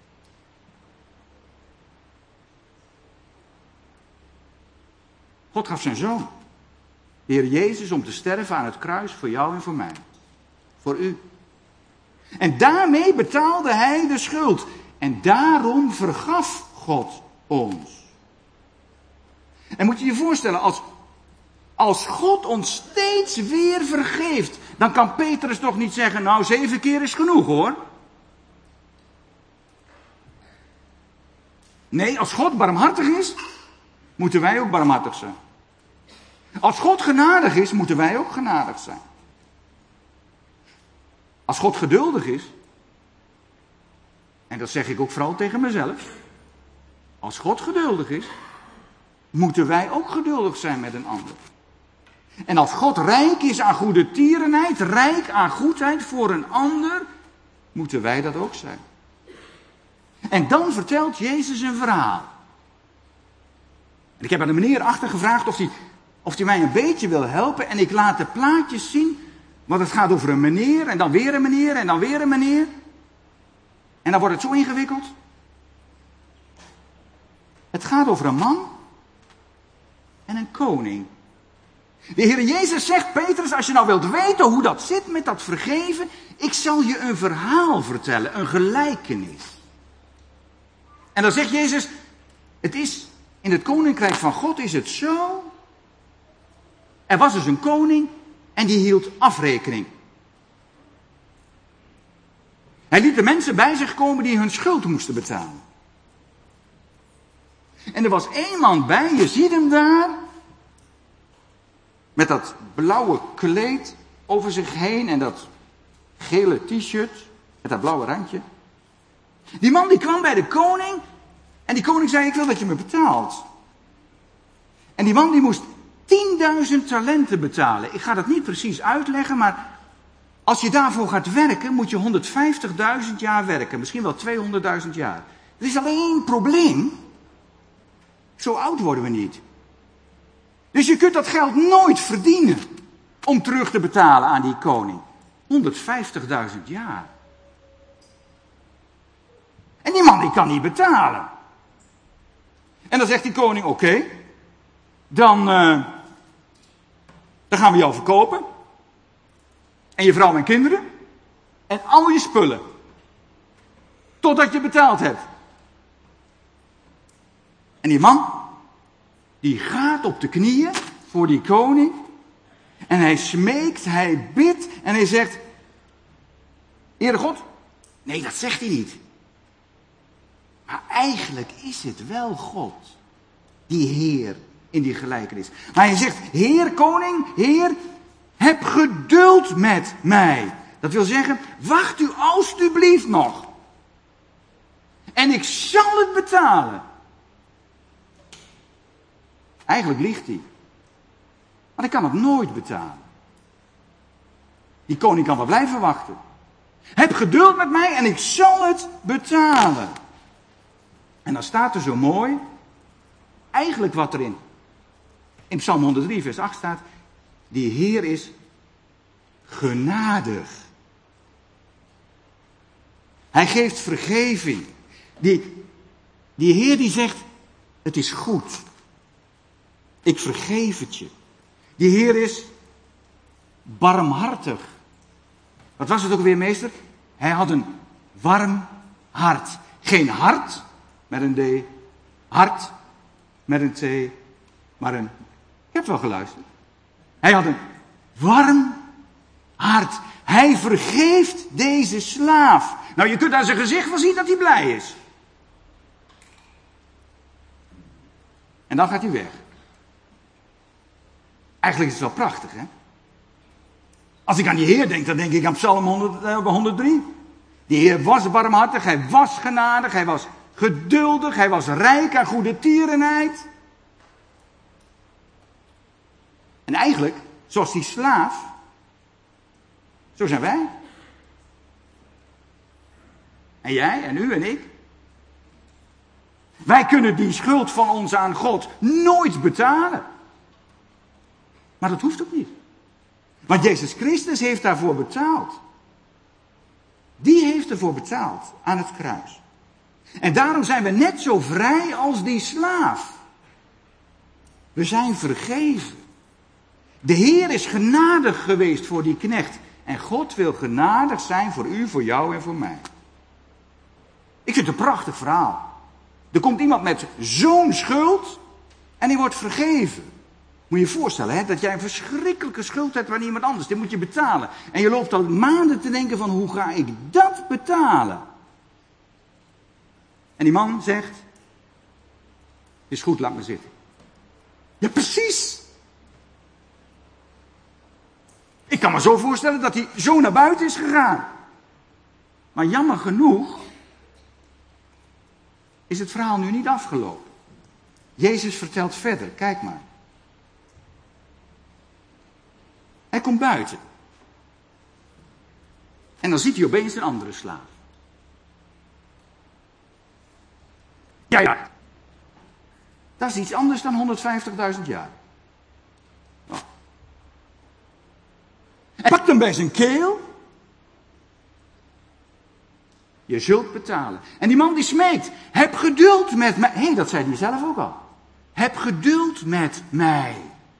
God gaf zijn zoon, de Heer Jezus, om te sterven aan het kruis voor jou en voor mij. Voor u. En daarmee betaalde hij de schuld. En daarom vergaf God ons. En moet je je voorstellen, als God ons steeds weer vergeeft, dan kan Petrus toch niet zeggen, nou 7 keer is genoeg hoor. Nee, als God barmhartig is, moeten wij ook barmhartig zijn. Als God genadig is, moeten wij ook genadig zijn. Als God geduldig is, en dat zeg ik ook vooral tegen mezelf. Als God geduldig is, moeten wij ook geduldig zijn met een ander. En als God rijk is aan goede tierenheid, rijk aan goedheid voor een ander, moeten wij dat ook zijn. En dan vertelt Jezus een verhaal. En ik heb aan de meneer achter gevraagd of hij mij een beetje wil helpen. En ik laat de plaatjes zien, want het gaat over een meneer en dan weer een meneer en dan weer een meneer. En dan wordt het zo ingewikkeld. Het gaat over een man en een koning. De Heer Jezus zegt, Petrus, als je nou wilt weten hoe dat zit met dat vergeven, ik zal je een verhaal vertellen, een gelijkenis. En dan zegt Jezus, het is, in het koninkrijk van God is het zo. Er was dus een koning en die hield afrekening. Hij liet de mensen bij zich komen die hun schuld moesten betalen. En er was 1 man bij, je ziet hem daar, met dat blauwe kleed over zich heen en dat gele t-shirt met dat blauwe randje. Die man die kwam bij de koning en die koning zei, ik wil dat je me betaalt. En die man die moest 10.000 talenten betalen. Ik ga dat niet precies uitleggen, maar als je daarvoor gaat werken, moet je 150.000 jaar werken. Misschien wel 200.000 jaar. Er is alleen 1 probleem. Zo oud worden we niet. Dus je kunt dat geld nooit verdienen om terug te betalen aan die koning. 150.000 jaar. En die man die kan niet betalen. En dan zegt die koning, oké, dan gaan we jou verkopen. En je vrouw en kinderen. En al je spullen. Totdat je betaald hebt. En die man, die gaat op de knieën voor die koning. En hij smeekt, hij bidt en hij zegt, Heere God, nee dat zegt hij niet. Maar eigenlijk is het wel God, die Heer in die gelijkenis. Maar hij zegt, Heer, koning, Heer, heb geduld met mij. Dat wil zeggen, wacht u alstublieft nog. En ik zal het betalen. Eigenlijk liegt hij. Maar ik kan het nooit betalen. Die koning kan wel blijven wachten. Heb geduld met mij en ik zal het betalen. En dan staat er zo mooi, eigenlijk wat erin in Psalm 103 vers 8 staat, die Heer is genadig. Hij geeft vergeving. Die Heer die zegt, het is goed. Ik vergeef het je. Die Heer is barmhartig. Wat was het ook weer, meester? Hij had een warm hart. Geen hart met een D, hart met een T, maar een... Ik heb wel geluisterd. Hij had een warm hart. Hij vergeeft deze slaaf. Nou, je kunt aan zijn gezicht wel zien dat hij blij is. En dan gaat hij weg. Eigenlijk is het wel prachtig, hè? Als ik aan die Heer denk, dan denk ik aan Psalm 103. Die Heer was barmhartig, hij was genadig, hij was geduldig, hij was rijk aan goede tierenheid. En eigenlijk, zoals die slaaf, zo zijn wij. En jij en u en ik. Wij kunnen die schuld van ons aan God nooit betalen. Maar dat hoeft ook niet. Want Jezus Christus heeft daarvoor betaald. Die heeft ervoor betaald aan het kruis. En daarom zijn we net zo vrij als die slaaf. We zijn vergeven. De Heer is genadig geweest voor die knecht. En God wil genadig zijn voor u, voor jou en voor mij. Ik vind het een prachtig verhaal. Er komt iemand met zo'n schuld en die wordt vergeven. Moet je je voorstellen, hè, dat jij een verschrikkelijke schuld hebt aan iemand anders. Die moet je betalen. En je loopt al maanden te denken van, hoe ga ik dat betalen? En die man zegt, is goed, laat me zitten. Ja, precies. Ik kan me zo voorstellen dat hij zo naar buiten is gegaan. Maar jammer genoeg is het verhaal nu niet afgelopen. Jezus vertelt verder, kijk maar. Hij komt buiten. En dan ziet hij opeens een andere slaaf. Ja. Dat is iets anders dan 150.000 jaar. Oh. Hij pakt hem bij zijn keel. Je zult betalen. En die man die smeekt. Heb geduld met mij. Hé, dat zei hij zelf ook al. Heb geduld met mij.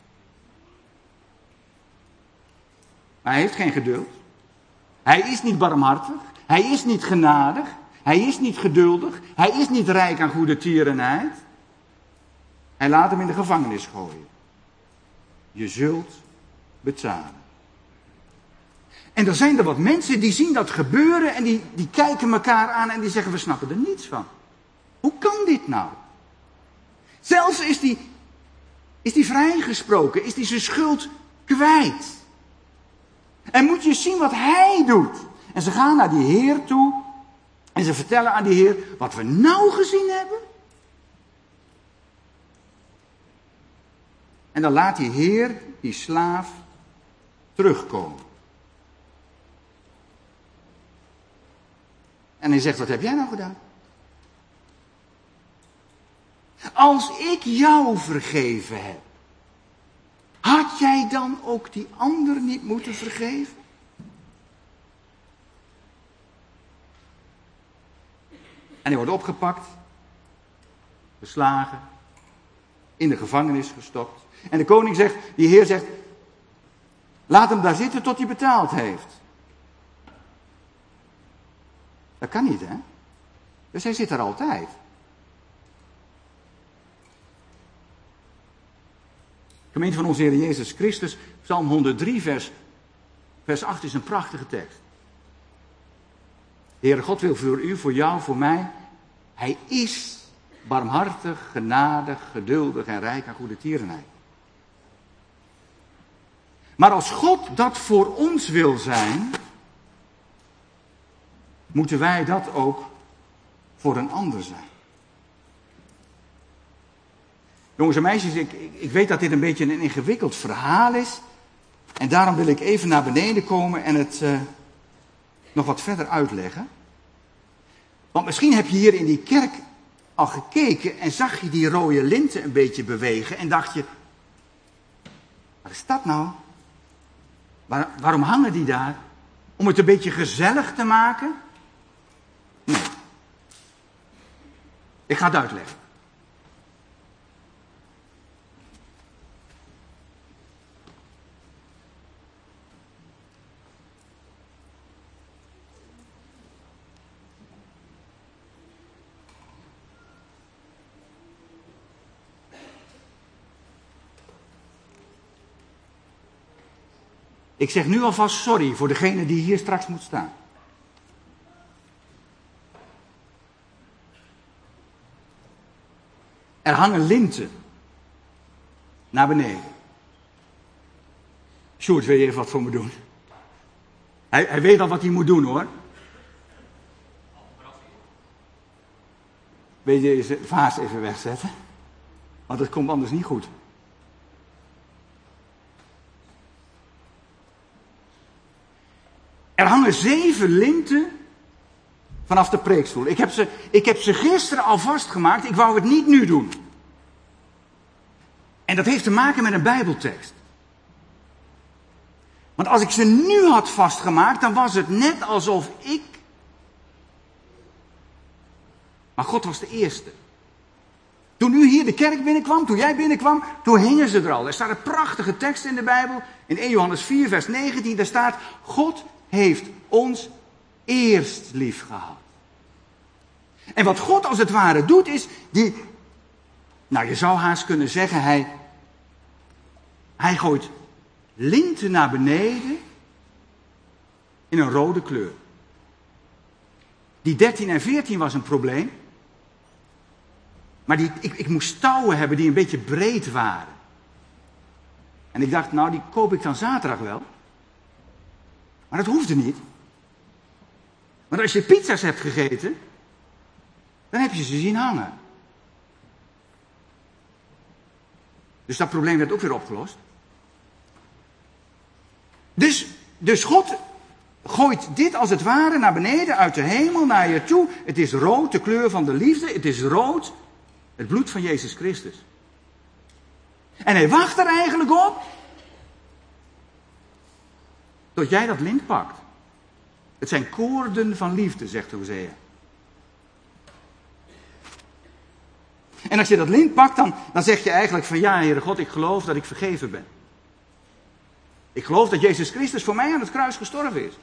Maar hij heeft geen geduld. Hij is niet barmhartig. Hij is niet genadig. Hij is niet geduldig. Hij is niet rijk aan goede tierenheid. Hij laat hem in de gevangenis gooien. Je zult betalen. En er zijn er wat mensen die zien dat gebeuren en die kijken elkaar aan en die zeggen, we snappen er niets van. Hoe kan dit nou? Zelfs is die vrijgesproken, is die zijn schuld kwijt. En moet je zien wat hij doet. En ze gaan naar die Heer toe en ze vertellen aan die Heer wat we nou gezien hebben. En dan laat die Heer, die slaaf, terugkomen. En hij zegt, wat heb jij nou gedaan? Als ik jou vergeven heb, had jij dan ook die ander niet moeten vergeven? En hij wordt opgepakt, geslagen, in de gevangenis gestopt. En de koning zegt, die Heer zegt, laat hem daar zitten tot hij betaald heeft. Dat kan niet, hè? Dus hij zit daar altijd. Gemeente van onze Heer Jezus Christus, Psalm 103, vers 8 is een prachtige tekst. De Heere God wil voor u, voor jou, voor mij Hij is barmhartig, genadig, geduldig en rijk aan goede tierenheid. Maar als God dat voor ons wil zijn, moeten wij dat ook voor een ander zijn. Jongens en meisjes, ik weet dat dit een beetje een ingewikkeld verhaal is. En daarom wil ik even naar beneden komen en het nog wat verder uitleggen. Want misschien heb je hier in die kerk al gekeken en zag je die rode linten een beetje bewegen. En dacht je, wat is dat nou? Waarom hangen die daar? Om het een beetje gezellig te maken? Nee. Ik ga het uitleggen. Ik zeg nu alvast sorry voor degene die hier straks moet staan. Er hangen linten naar beneden. Sjoerd, wil je even wat voor me doen? Hij weet al wat hij moet doen, hoor. Wil je deze vaas even wegzetten? Want dat komt anders niet goed. Er hangen 7 linten vanaf de preekstoel. Ik heb ze gisteren al vastgemaakt. Ik wou het niet nu doen. En dat heeft te maken met een Bijbeltekst. Want als ik ze nu had vastgemaakt, dan was het net alsof ik... Maar God was de eerste. Toen u hier de kerk binnenkwam, toen jij binnenkwam, toen hingen ze er al. Er staat een prachtige tekst in de Bijbel. In 1 Johannes 4, vers 19, daar staat... God heeft ons eerst lief gehad. En wat God als het ware doet is, je zou haast kunnen zeggen, hij gooit linten naar beneden in een rode kleur. Die 13 en 14 was een probleem. Maar ik moest touwen hebben die een beetje breed waren. En ik dacht, die koop ik dan zaterdag wel. Maar dat hoefde niet. Want als je pizza's hebt gegeten, dan heb je ze zien hangen. Dus dat probleem werd ook weer opgelost. Dus God gooit dit als het ware naar beneden uit de hemel naar je toe. Het is rood, de kleur van de liefde. Het is rood, het bloed van Jezus Christus. En hij wacht er eigenlijk op tot jij dat lint pakt. Het zijn koorden van liefde, zegt Hosea. En als je dat lint pakt, dan zeg je eigenlijk van ja, Heere God, ik geloof dat ik vergeven ben. Ik geloof dat Jezus Christus voor mij aan het kruis gestorven is.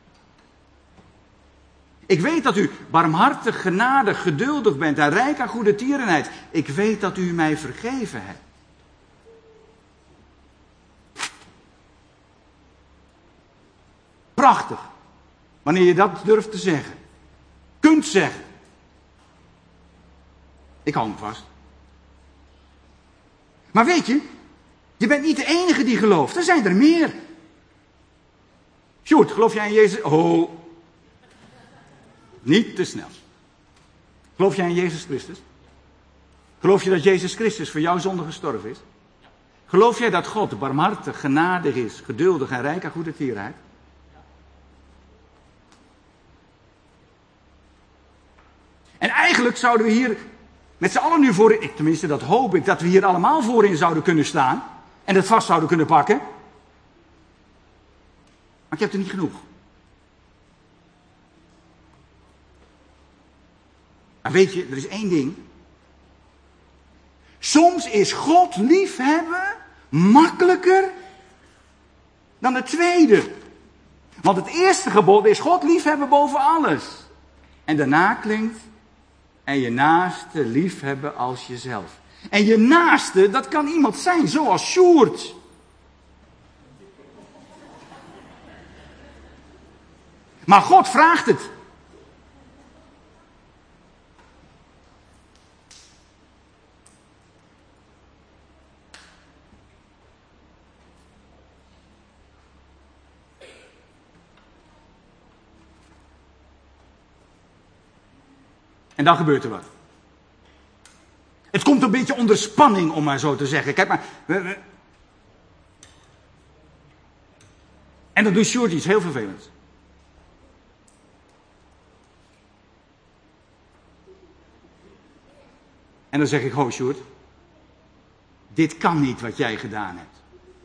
Ik weet dat u barmhartig, genadig, geduldig bent en rijk aan goede tierenheid. Ik weet dat u mij vergeven hebt. Prachtig. Wanneer je dat durft te zeggen. Kunt zeggen. Ik hou hem vast. Maar weet je, je bent niet de enige die gelooft. Er zijn er meer. Sjoerd, geloof jij in Jezus? Oh. Niet te snel. Geloof jij in Jezus Christus? Geloof je dat Jezus Christus voor jouw zonde gestorven is? Geloof jij dat God barmhartig, genadig is, geduldig en rijk aan goede tierenheid? En eigenlijk zouden we hier met z'n allen nu voorin, tenminste dat hoop ik, dat we hier allemaal voorin zouden kunnen staan. En het vast zouden kunnen pakken. Maar ik heb er niet genoeg. Maar weet je, er is één ding. Soms is God liefhebben makkelijker dan het tweede. Want het eerste gebod is God liefhebben boven alles. En daarna klinkt, en je naaste liefhebben als jezelf. En je naaste, dat kan iemand zijn zoals Sjoerd. Maar God vraagt het. En dan gebeurt er wat. Het komt een beetje onder spanning, om maar zo te zeggen. Kijk maar. En dan doet Sjoerd iets heel vervelends. En dan zeg ik, ho Sjoerd, dit kan niet wat jij gedaan hebt.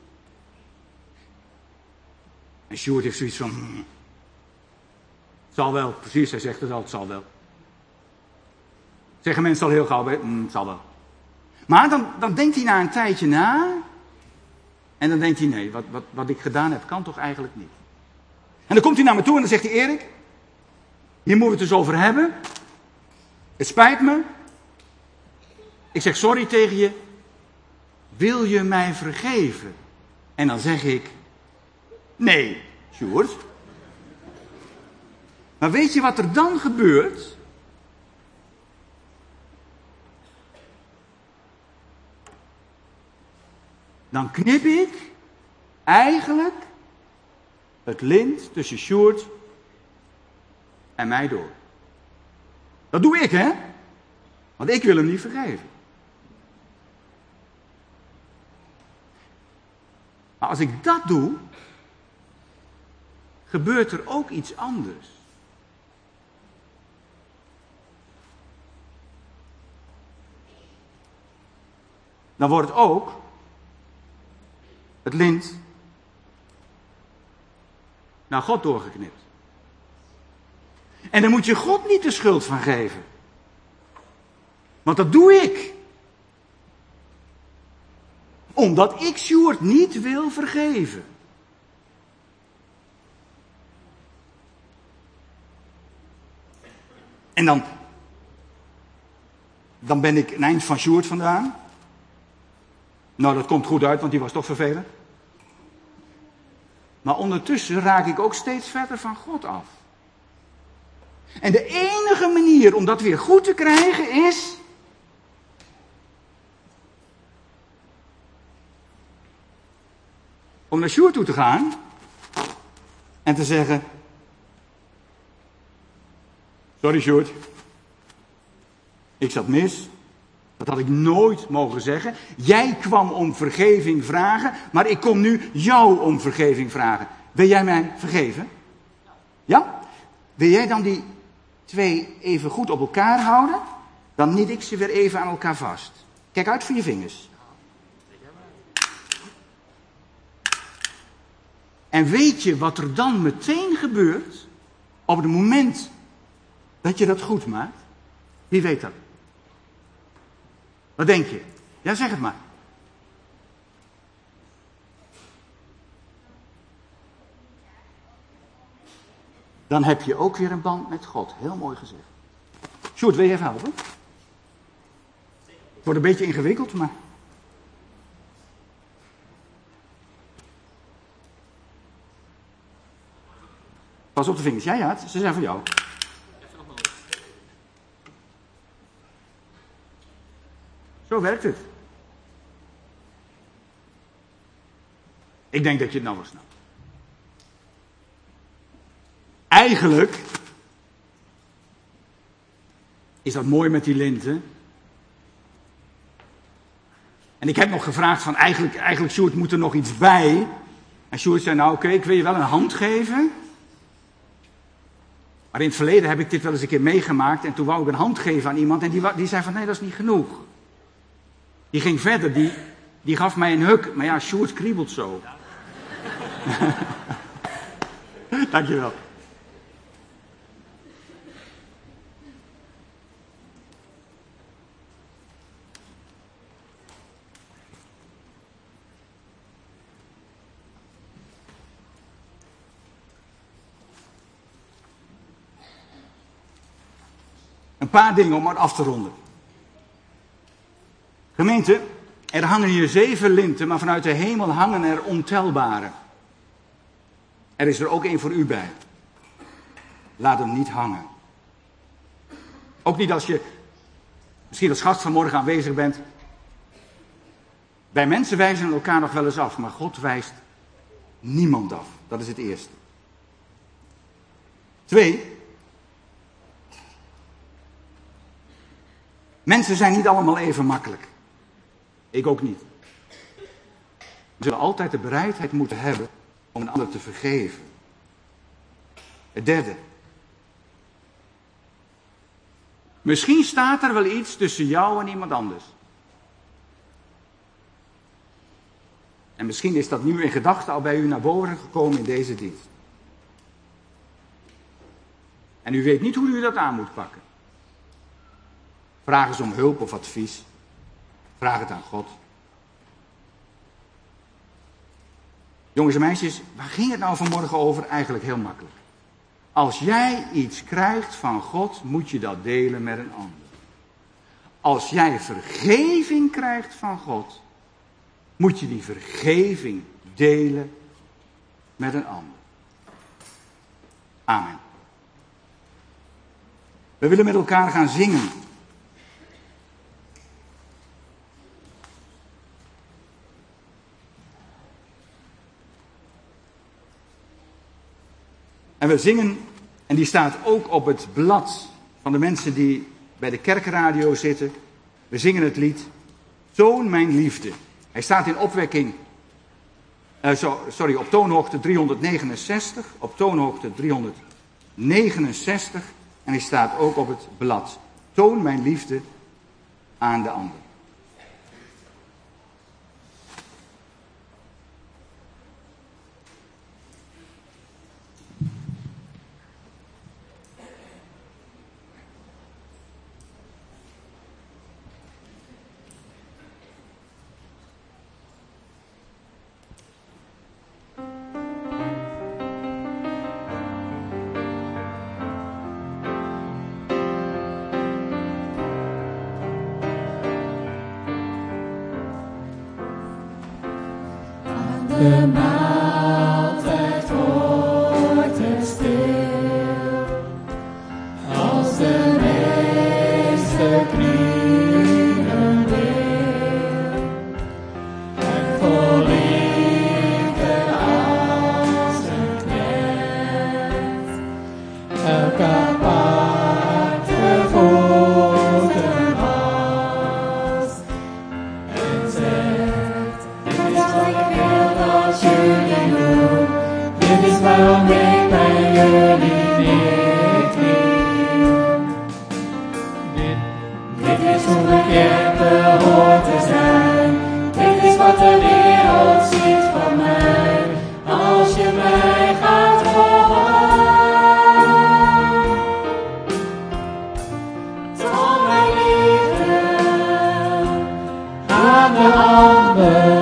En Sjoerd heeft zoiets van, het zal wel, precies, hij zegt het al, het zal wel. Zeggen mensen al heel gauw, het zal wel. Maar dan denkt hij na een tijdje na, en dan denkt hij, nee, wat ik gedaan heb, kan toch eigenlijk niet. En dan komt hij naar me toe en dan zegt hij, Erik, hier moeten we het dus over hebben. Het spijt me. Ik zeg sorry tegen je. Wil je mij vergeven? En dan zeg ik, nee, Sjoerd. Maar weet je wat er dan gebeurt? Dan knip ik eigenlijk het lint tussen Sjoerd en mij door. Dat doe ik, hè? Want ik wil hem niet vergeven. Maar als ik dat doe, gebeurt er ook iets anders. Dan wordt ook het lint naar God doorgeknipt. En dan moet je God niet de schuld van geven. Want dat doe ik. Omdat ik Sjoerd niet wil vergeven. En dan ben ik een eind van Sjoerd vandaan. Nou, dat komt goed uit, want die was toch vervelend. Maar ondertussen raak ik ook steeds verder van God af. En de enige manier om dat weer goed te krijgen is om naar Sjoerd toe te gaan en te zeggen, sorry Sjoerd, ik zat mis. Dat had ik nooit mogen zeggen. Jij kwam om vergeving vragen, maar ik kom nu jou om vergeving vragen. Wil jij mij vergeven? Ja? Wil jij dan die twee even goed op elkaar houden? Dan niet ik ze weer even aan elkaar vast. Kijk uit voor je vingers. En weet je wat er dan meteen gebeurt? Op het moment dat je dat goed maakt? Wie weet dat? Wat denk je? Ja, zeg het maar. Dan heb je ook weer een band met God. Heel mooi gezegd. Sjoerd, wil je even helpen? Het wordt een beetje ingewikkeld, maar... Pas op de vingers. Ja, ze zijn voor jou. Zo werkt het. Ik denk dat je het nou wel snapt. Eigenlijk is dat mooi met die linten. En ik heb nog gevraagd van eigenlijk Sjoerd, moet er nog iets bij? En Sjoerd zei, nou oké, ik wil je wel een hand geven. Maar in het verleden heb ik dit wel eens een keer meegemaakt. En toen wou ik een hand geven aan iemand. En die zei van, nee, dat is niet genoeg. Die ging verder, die gaf mij een huk. Maar ja, Sjoerd kriebelt zo. Dankjewel. Een paar dingen om het af te ronden. Gemeente, er hangen hier 7 linten, maar vanuit de hemel hangen er ontelbare. Er is er ook één voor u bij. Laat hem niet hangen. Ook niet als je misschien als gast vanmorgen aanwezig bent. Wij mensen wijzen elkaar nog wel eens af, maar God wijst niemand af. Dat is het eerste. 2. Mensen zijn niet allemaal even makkelijk. Ik ook niet. We zullen altijd de bereidheid moeten hebben om een ander te vergeven. Het derde. Misschien staat er wel iets tussen jou en iemand anders. En misschien is dat nu in gedachten al bij u naar boven gekomen in deze dienst. En u weet niet hoe u dat aan moet pakken. Vraag eens om hulp of advies. Vraag het aan God. Jongens en meisjes, waar ging het nou vanmorgen over? Eigenlijk heel makkelijk. Als jij iets krijgt van God, moet je dat delen met een ander. Als jij vergeving krijgt van God, moet je die vergeving delen met een ander. Amen. We willen met elkaar gaan zingen. En we zingen, en die staat ook op het blad van de mensen die bij de kerkradio zitten. We zingen het lied Toon mijn liefde. Hij staat in opwekking, op toonhoogte 369, op toonhoogte 369. En hij staat ook op het blad. Toon mijn liefde aan de ander. De maaltijd wordt er stil, als de meester knielen wil, en vol liefde als een knecht, elk aparte voeten wast, en zegt, dit is wat ik wil dat jullie doen, dit is waarom ik bij jullie neerkniel. Dit is hoe de kerk behoort te zijn, dit is wat de wereld ziet van mij, als je mij gaat volgen. Toon mijn liefde aan de ander.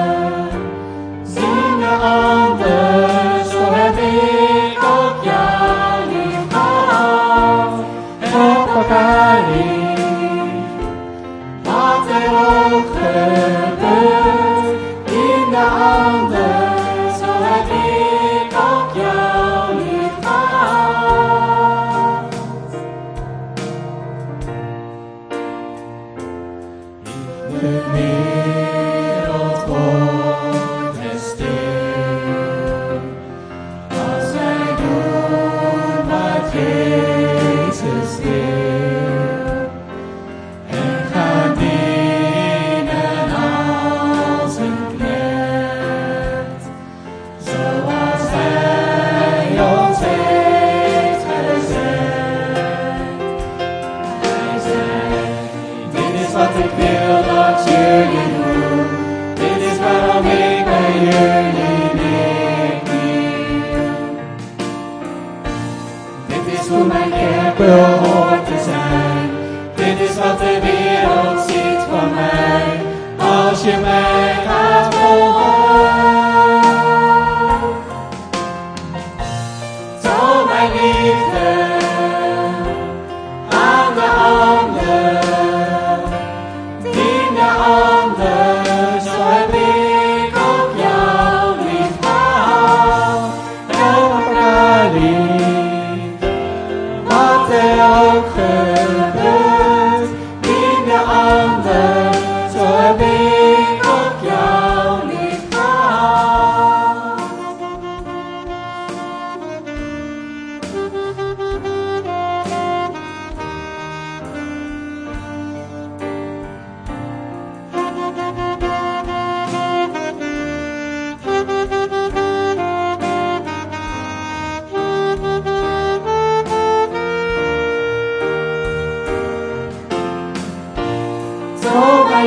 Wat er ook gebeurt in de ander, zo heb ik ook jou lief gehad. De wereld wordt er stil, als wij doen wat Jezus wil. Ik wil dat jullie doen, dit is waarom ik bij jullie neerkniel. Dit is hoe mijn kerk behoort te zijn, dit is wat de wereld ziet van mij, als je mij gaat volgen. Toon mijn liefde aan de ander. Zo heb ik ook jou lief gehad, help elkaar lief, wat er ook gebeurt in de ander, zo heb ik ook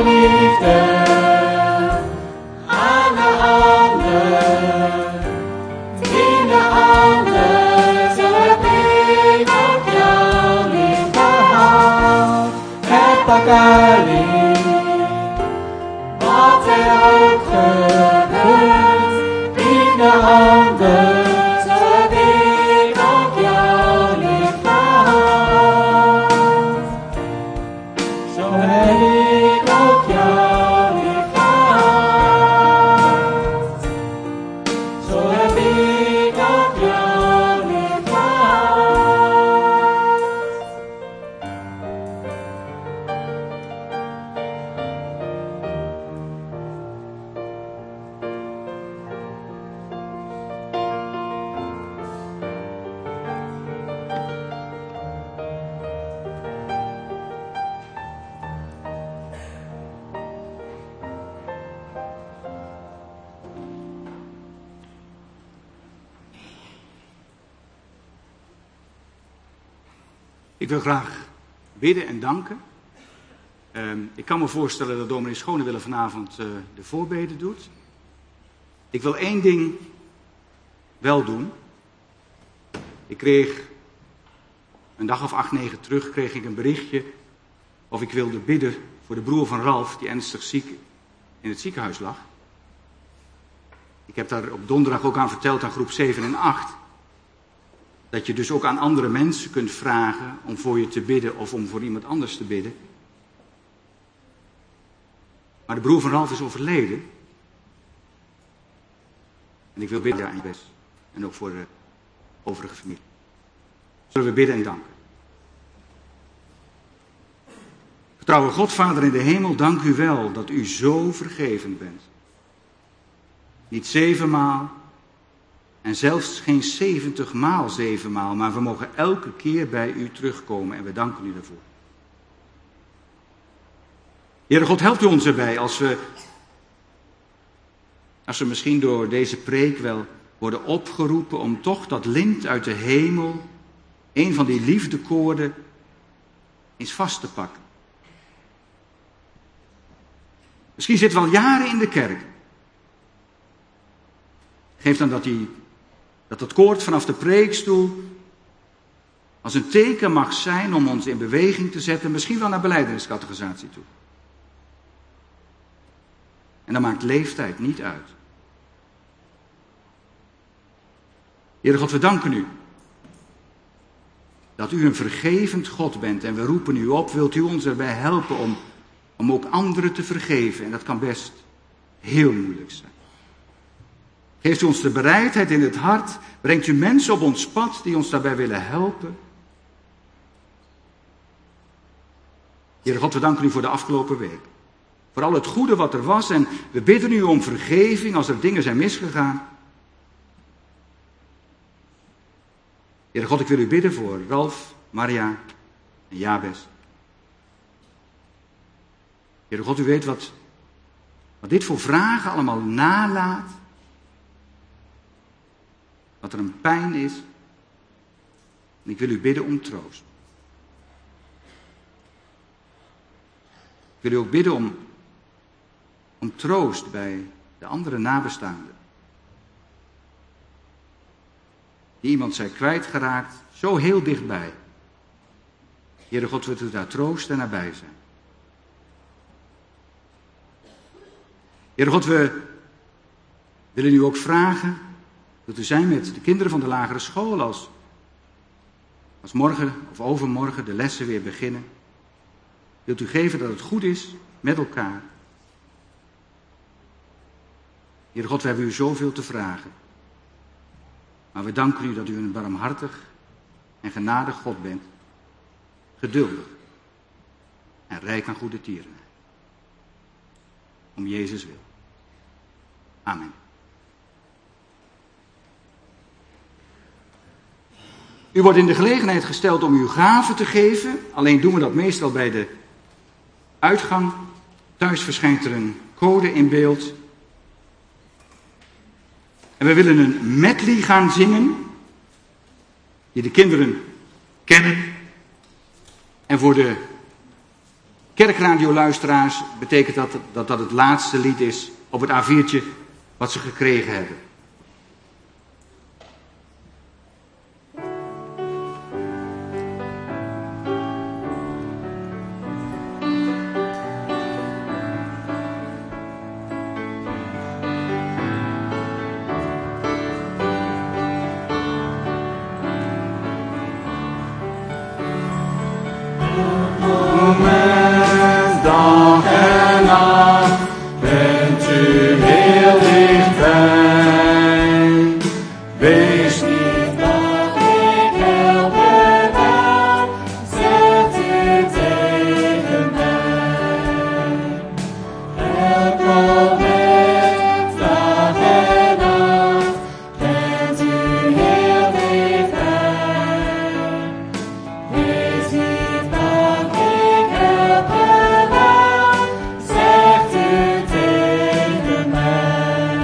liefde aan de ander, in de ander, zo heb ik ook jouw liefde gehad. Heb elkaar lief, wat er ook gebeurt, in de ander. Ik wil graag bidden en danken. Ik kan me voorstellen dat dominee Schonewille vanavond de voorbeden doet. Ik wil één ding wel doen. Ik kreeg een dag of 8, 9 terug kreeg ik een berichtje of ik wilde bidden voor de broer van Ralf die ernstig ziek in het ziekenhuis lag. Ik heb daar op donderdag ook aan verteld aan groep 7 en 8. Dat je dus ook aan andere mensen kunt vragen om voor je te bidden of om voor iemand anders te bidden. Maar de broer van Ralf is overleden. En ik wil bidden aan je best. En ook voor de overige familie. Zullen we bidden en danken. Getrouwe God, Vader in de hemel, dank u wel dat u zo vergevend bent. Niet 7 maal. En zelfs geen 70 maal 7 maal, maar we mogen elke keer bij u terugkomen en we danken u daarvoor. Heere God, helpt u ons erbij als we misschien door deze preek wel worden opgeroepen om toch dat lint uit de hemel, een van die liefdekoorden, eens vast te pakken. Misschien zitten we al jaren in de kerk. Geef dan dat koord vanaf de preekstoel als een teken mag zijn om ons in beweging te zetten, misschien wel naar belijdeniscategorisatie toe. En dan maakt leeftijd niet uit. Heere God, we danken u dat u een vergevend God bent en we roepen u op, wilt u ons erbij helpen om ook anderen te vergeven. En dat kan best heel moeilijk zijn. Geeft u ons de bereidheid in het hart, brengt u mensen op ons pad die ons daarbij willen helpen. Heere God, we danken u voor de afgelopen week. Voor al het goede wat er was en we bidden u om vergeving als er dingen zijn misgegaan. Heere God, ik wil u bidden voor Ralf, Maria en Jabes. Heere God, u weet wat dit voor vragen allemaal nalaat. Dat er een pijn is. En ik wil u bidden om troost. Ik wil u ook bidden om troost bij de andere nabestaanden. Die iemand zij kwijtgeraakt, zo heel dichtbij. Heere God, wilt u daar troost en nabij zijn. Heere God, we willen u ook vragen, wilt u zijn met de kinderen van de lagere school als morgen of overmorgen de lessen weer beginnen. Wilt u geven dat het goed is met elkaar. Heere God, we hebben u zoveel te vragen. Maar we danken u dat u een barmhartig en genadig God bent. Geduldig en rijk aan goede tieren. Om Jezus wil. Amen. U wordt in de gelegenheid gesteld om uw gaven te geven. Alleen doen we dat meestal bij de uitgang. Thuis verschijnt er een code in beeld. En we willen een medley gaan zingen. Die de kinderen kennen. En voor de Kerkradioluisteraars betekent dat het laatste lied is op het A4'tje wat ze gekregen hebben. Dag en nacht bent u heel dichtbij. Wees niet bang, ik help je wel, zegt u tegen mij. Elk moment, dag en nacht, bent u heel dichtbij. Wees niet bang, ik help je wel, zegt u tegen mij.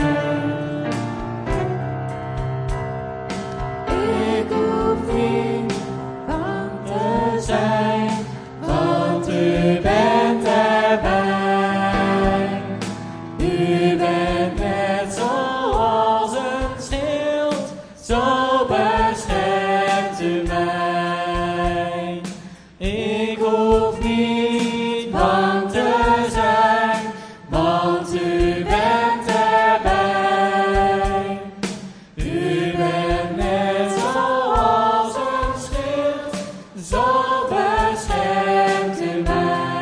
Ik hoef niet bang te zijn, want u bent erbij. U bent net zoals een schild, zo beschermt u mij. Ik hoef niet bang te zijn, want u bent erbij. U bent net zoals een schild, zo beschermt u mij.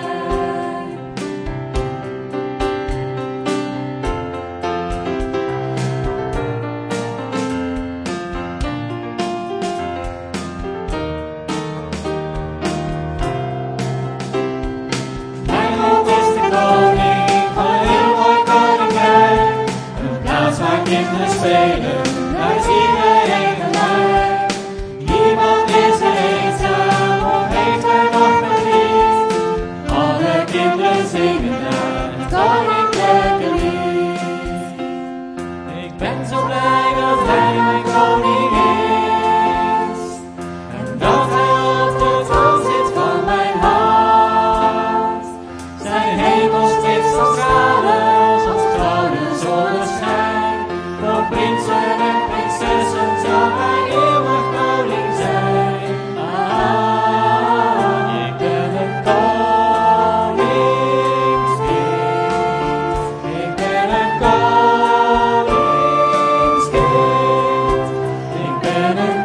Mijn God is de koning van een heel mooi koninkrijk. Een plaats waar kinderen spelen, daar is iedereen gelijk. Niemand is er eenzaam of heeft er nog verdriet. Alle kinderen zingen daar het koninklijke lied. Ik ben zo blij dat hij mijn koning is. En dat hij op de troon zit van mijn hart. Zijn hemelstip zal stralen als gouden zonneschijn. Voor prinsen en prinsessen zal hij eeuwig koning zijn. Ah, ik ben een koningskind. Ik ben een koningskind. Ik ben een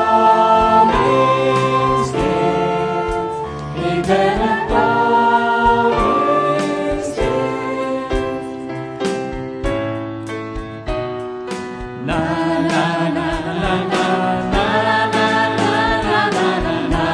koningskind. Ik ben een koningskind. Na na na na na na na na na na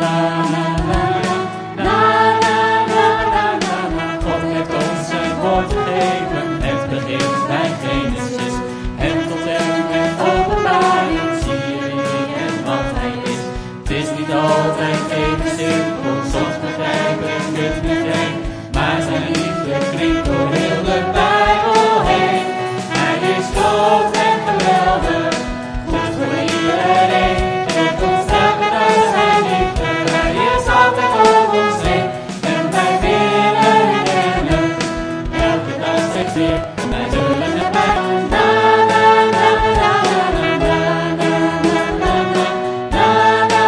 na. God heeft ons zijn woord gegeven, het begint bij Genesis en tot en met Openbaring zie je wie en wat hij is. Het is niet altijd even simpel, soms begrijpen we het meteen, maar zijn liefde klinkt door heel de Bijbel heen. Hij is groot en geweldig, goed voor iedereen. Geeft ons elke dag zijn liefde, hij is altijd om ons heen. En wij willen herkennen, elke dag steeds weer. Wij zullen erbij doen. Na na na na na na na na na na na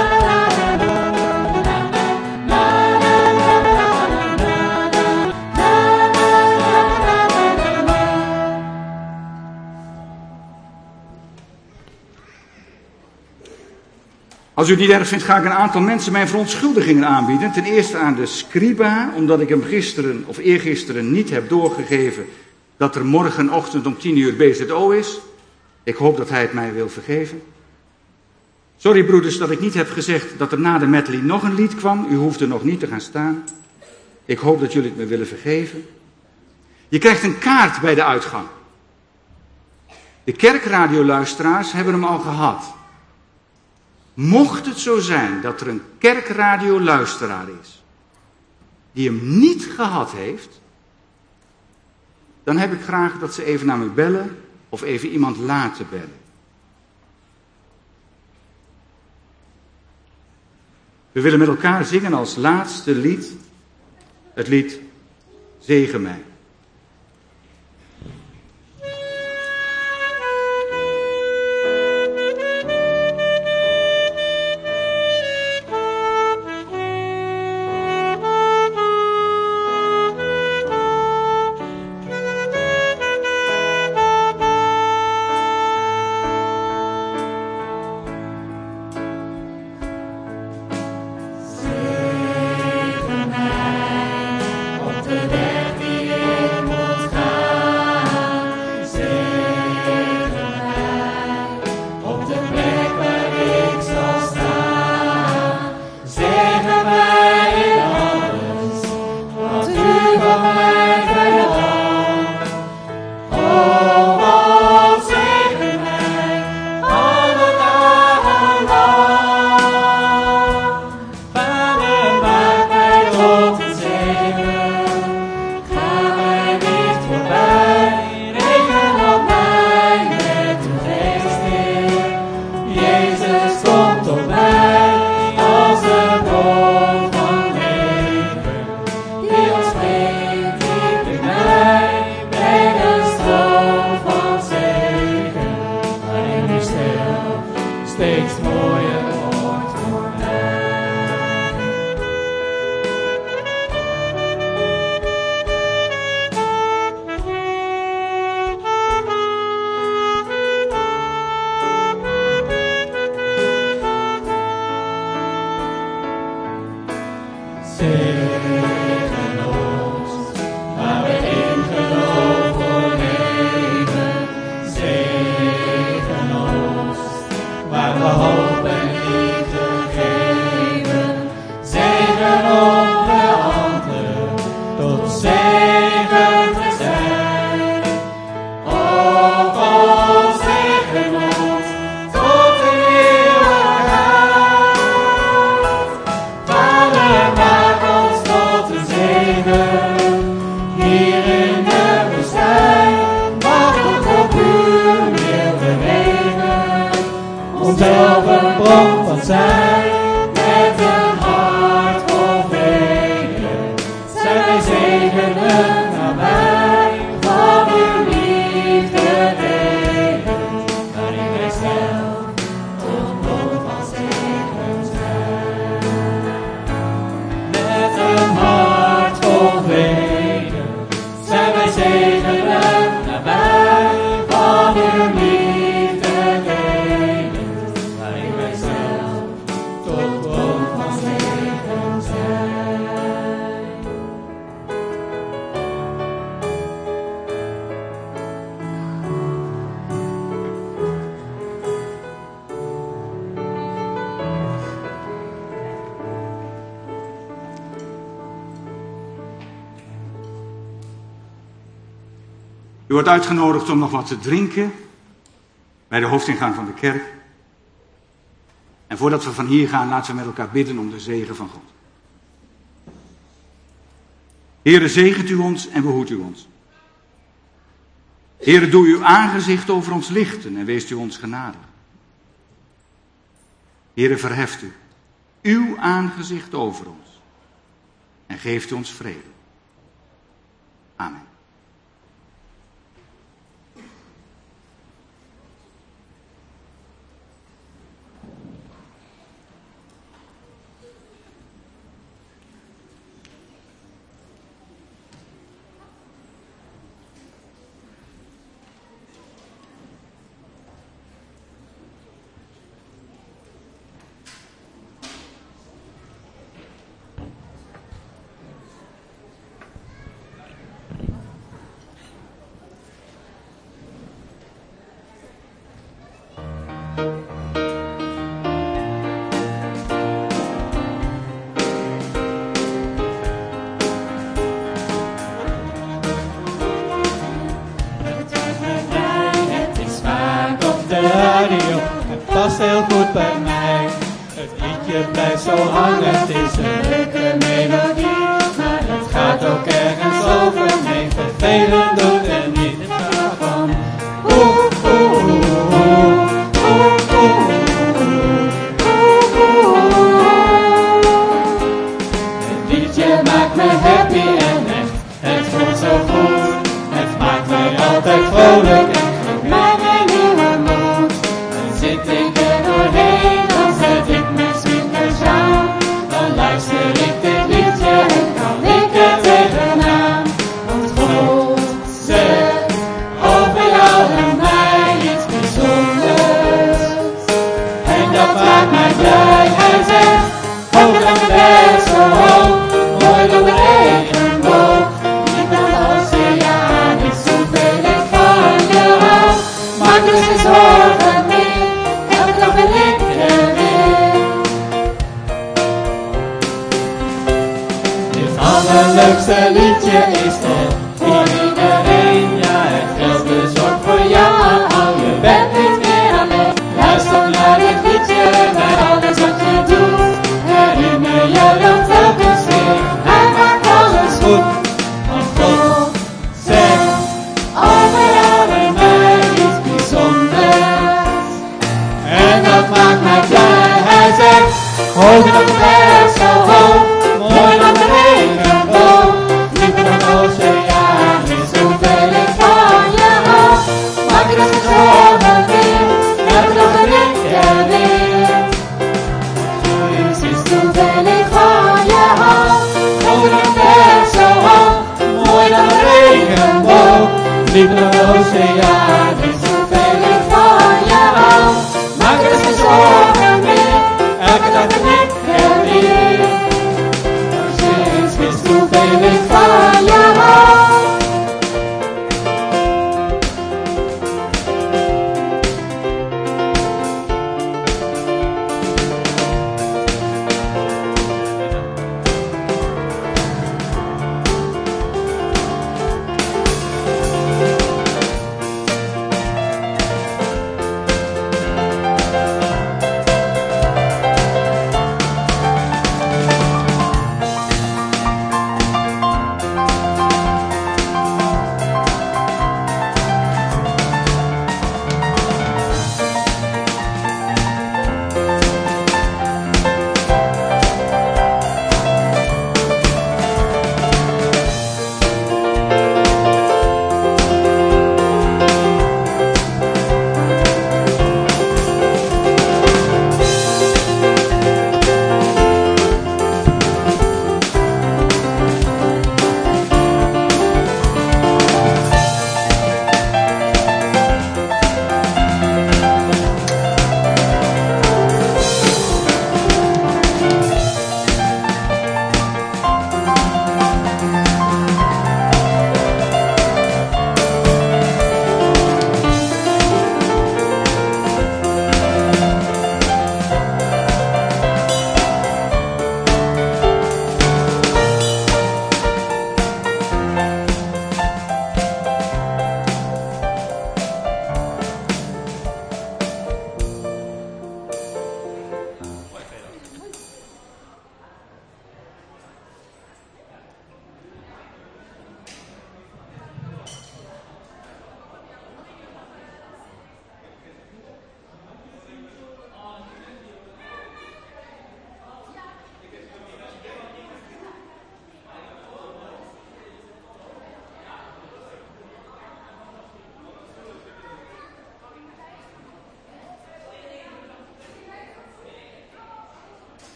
Als u het niet erg vindt, ga ik een aantal mensen mijn verontschuldigingen aanbieden. Ten eerste aan de scriba, omdat ik hem gisteren of eergisteren niet heb doorgegeven dat er morgenochtend om 10:00 BZO is. Ik hoop dat hij het mij wil vergeven. Sorry broeders dat ik niet heb gezegd dat er na de medley nog een lied kwam. U hoeft er nog niet te gaan staan. Ik hoop dat jullie het me willen vergeven. Je krijgt een kaart bij de uitgang. De kerkradioluisteraars hebben hem al gehad. Mocht het zo zijn dat er een kerkradioluisteraar is die hem niet gehad heeft, dan heb ik graag dat ze even naar me bellen of even iemand laten bellen. We willen met elkaar zingen als laatste lied Het lied Zegen mij. U wordt uitgenodigd om nog wat te drinken bij de hoofdingang van de kerk. En voordat we van hier gaan, laten we met elkaar bidden om de zegen van God. Heere, zegent u ons en behoedt u ons. Heere, doe uw aangezicht over ons lichten en wees u ons genadig. Heere, verheft u uw aangezicht over ons en geeft u ons vrede. Amen. Het past heel goed bij mij. Het liedje blijft zo hangen. Het is een leuke melodie, maar het gaat ook ergens over. Nee, vervelen doet er niet. Het gaat van Het liedje maakt me happy. blij. Hij zegt, hoger dan de berg zo hoog, mooi dan de regenboog. Diep dan de oceaan is zoveel ik van je hou. Maak dus geen zorgen meer, elke dag ben ik er weer. Dit allerleukste liedje is er voor iedereen. Ja, het geld bezorgd voor jou. Je bent niet meer alleen. Luister naar dit liedje bij alles wat je doet. Herinner je dan telkens weer. Hij maakt alles goed. Want God zegt over jou en mij iets bijzonders. En dat maakt mij blij. Hij zegt, hoger dan de berg zo hoog, mooi dan de regenboog. Dieper dan de oceaan is hoeveel ik van je hou. Maak je dus geen zorgen meer, elke dag ben ik er weer. Dus is hoeveel ik van je hou. Hoger dan de berg zo hoog, mooi dan de regenboog. Dieper dan de oceaan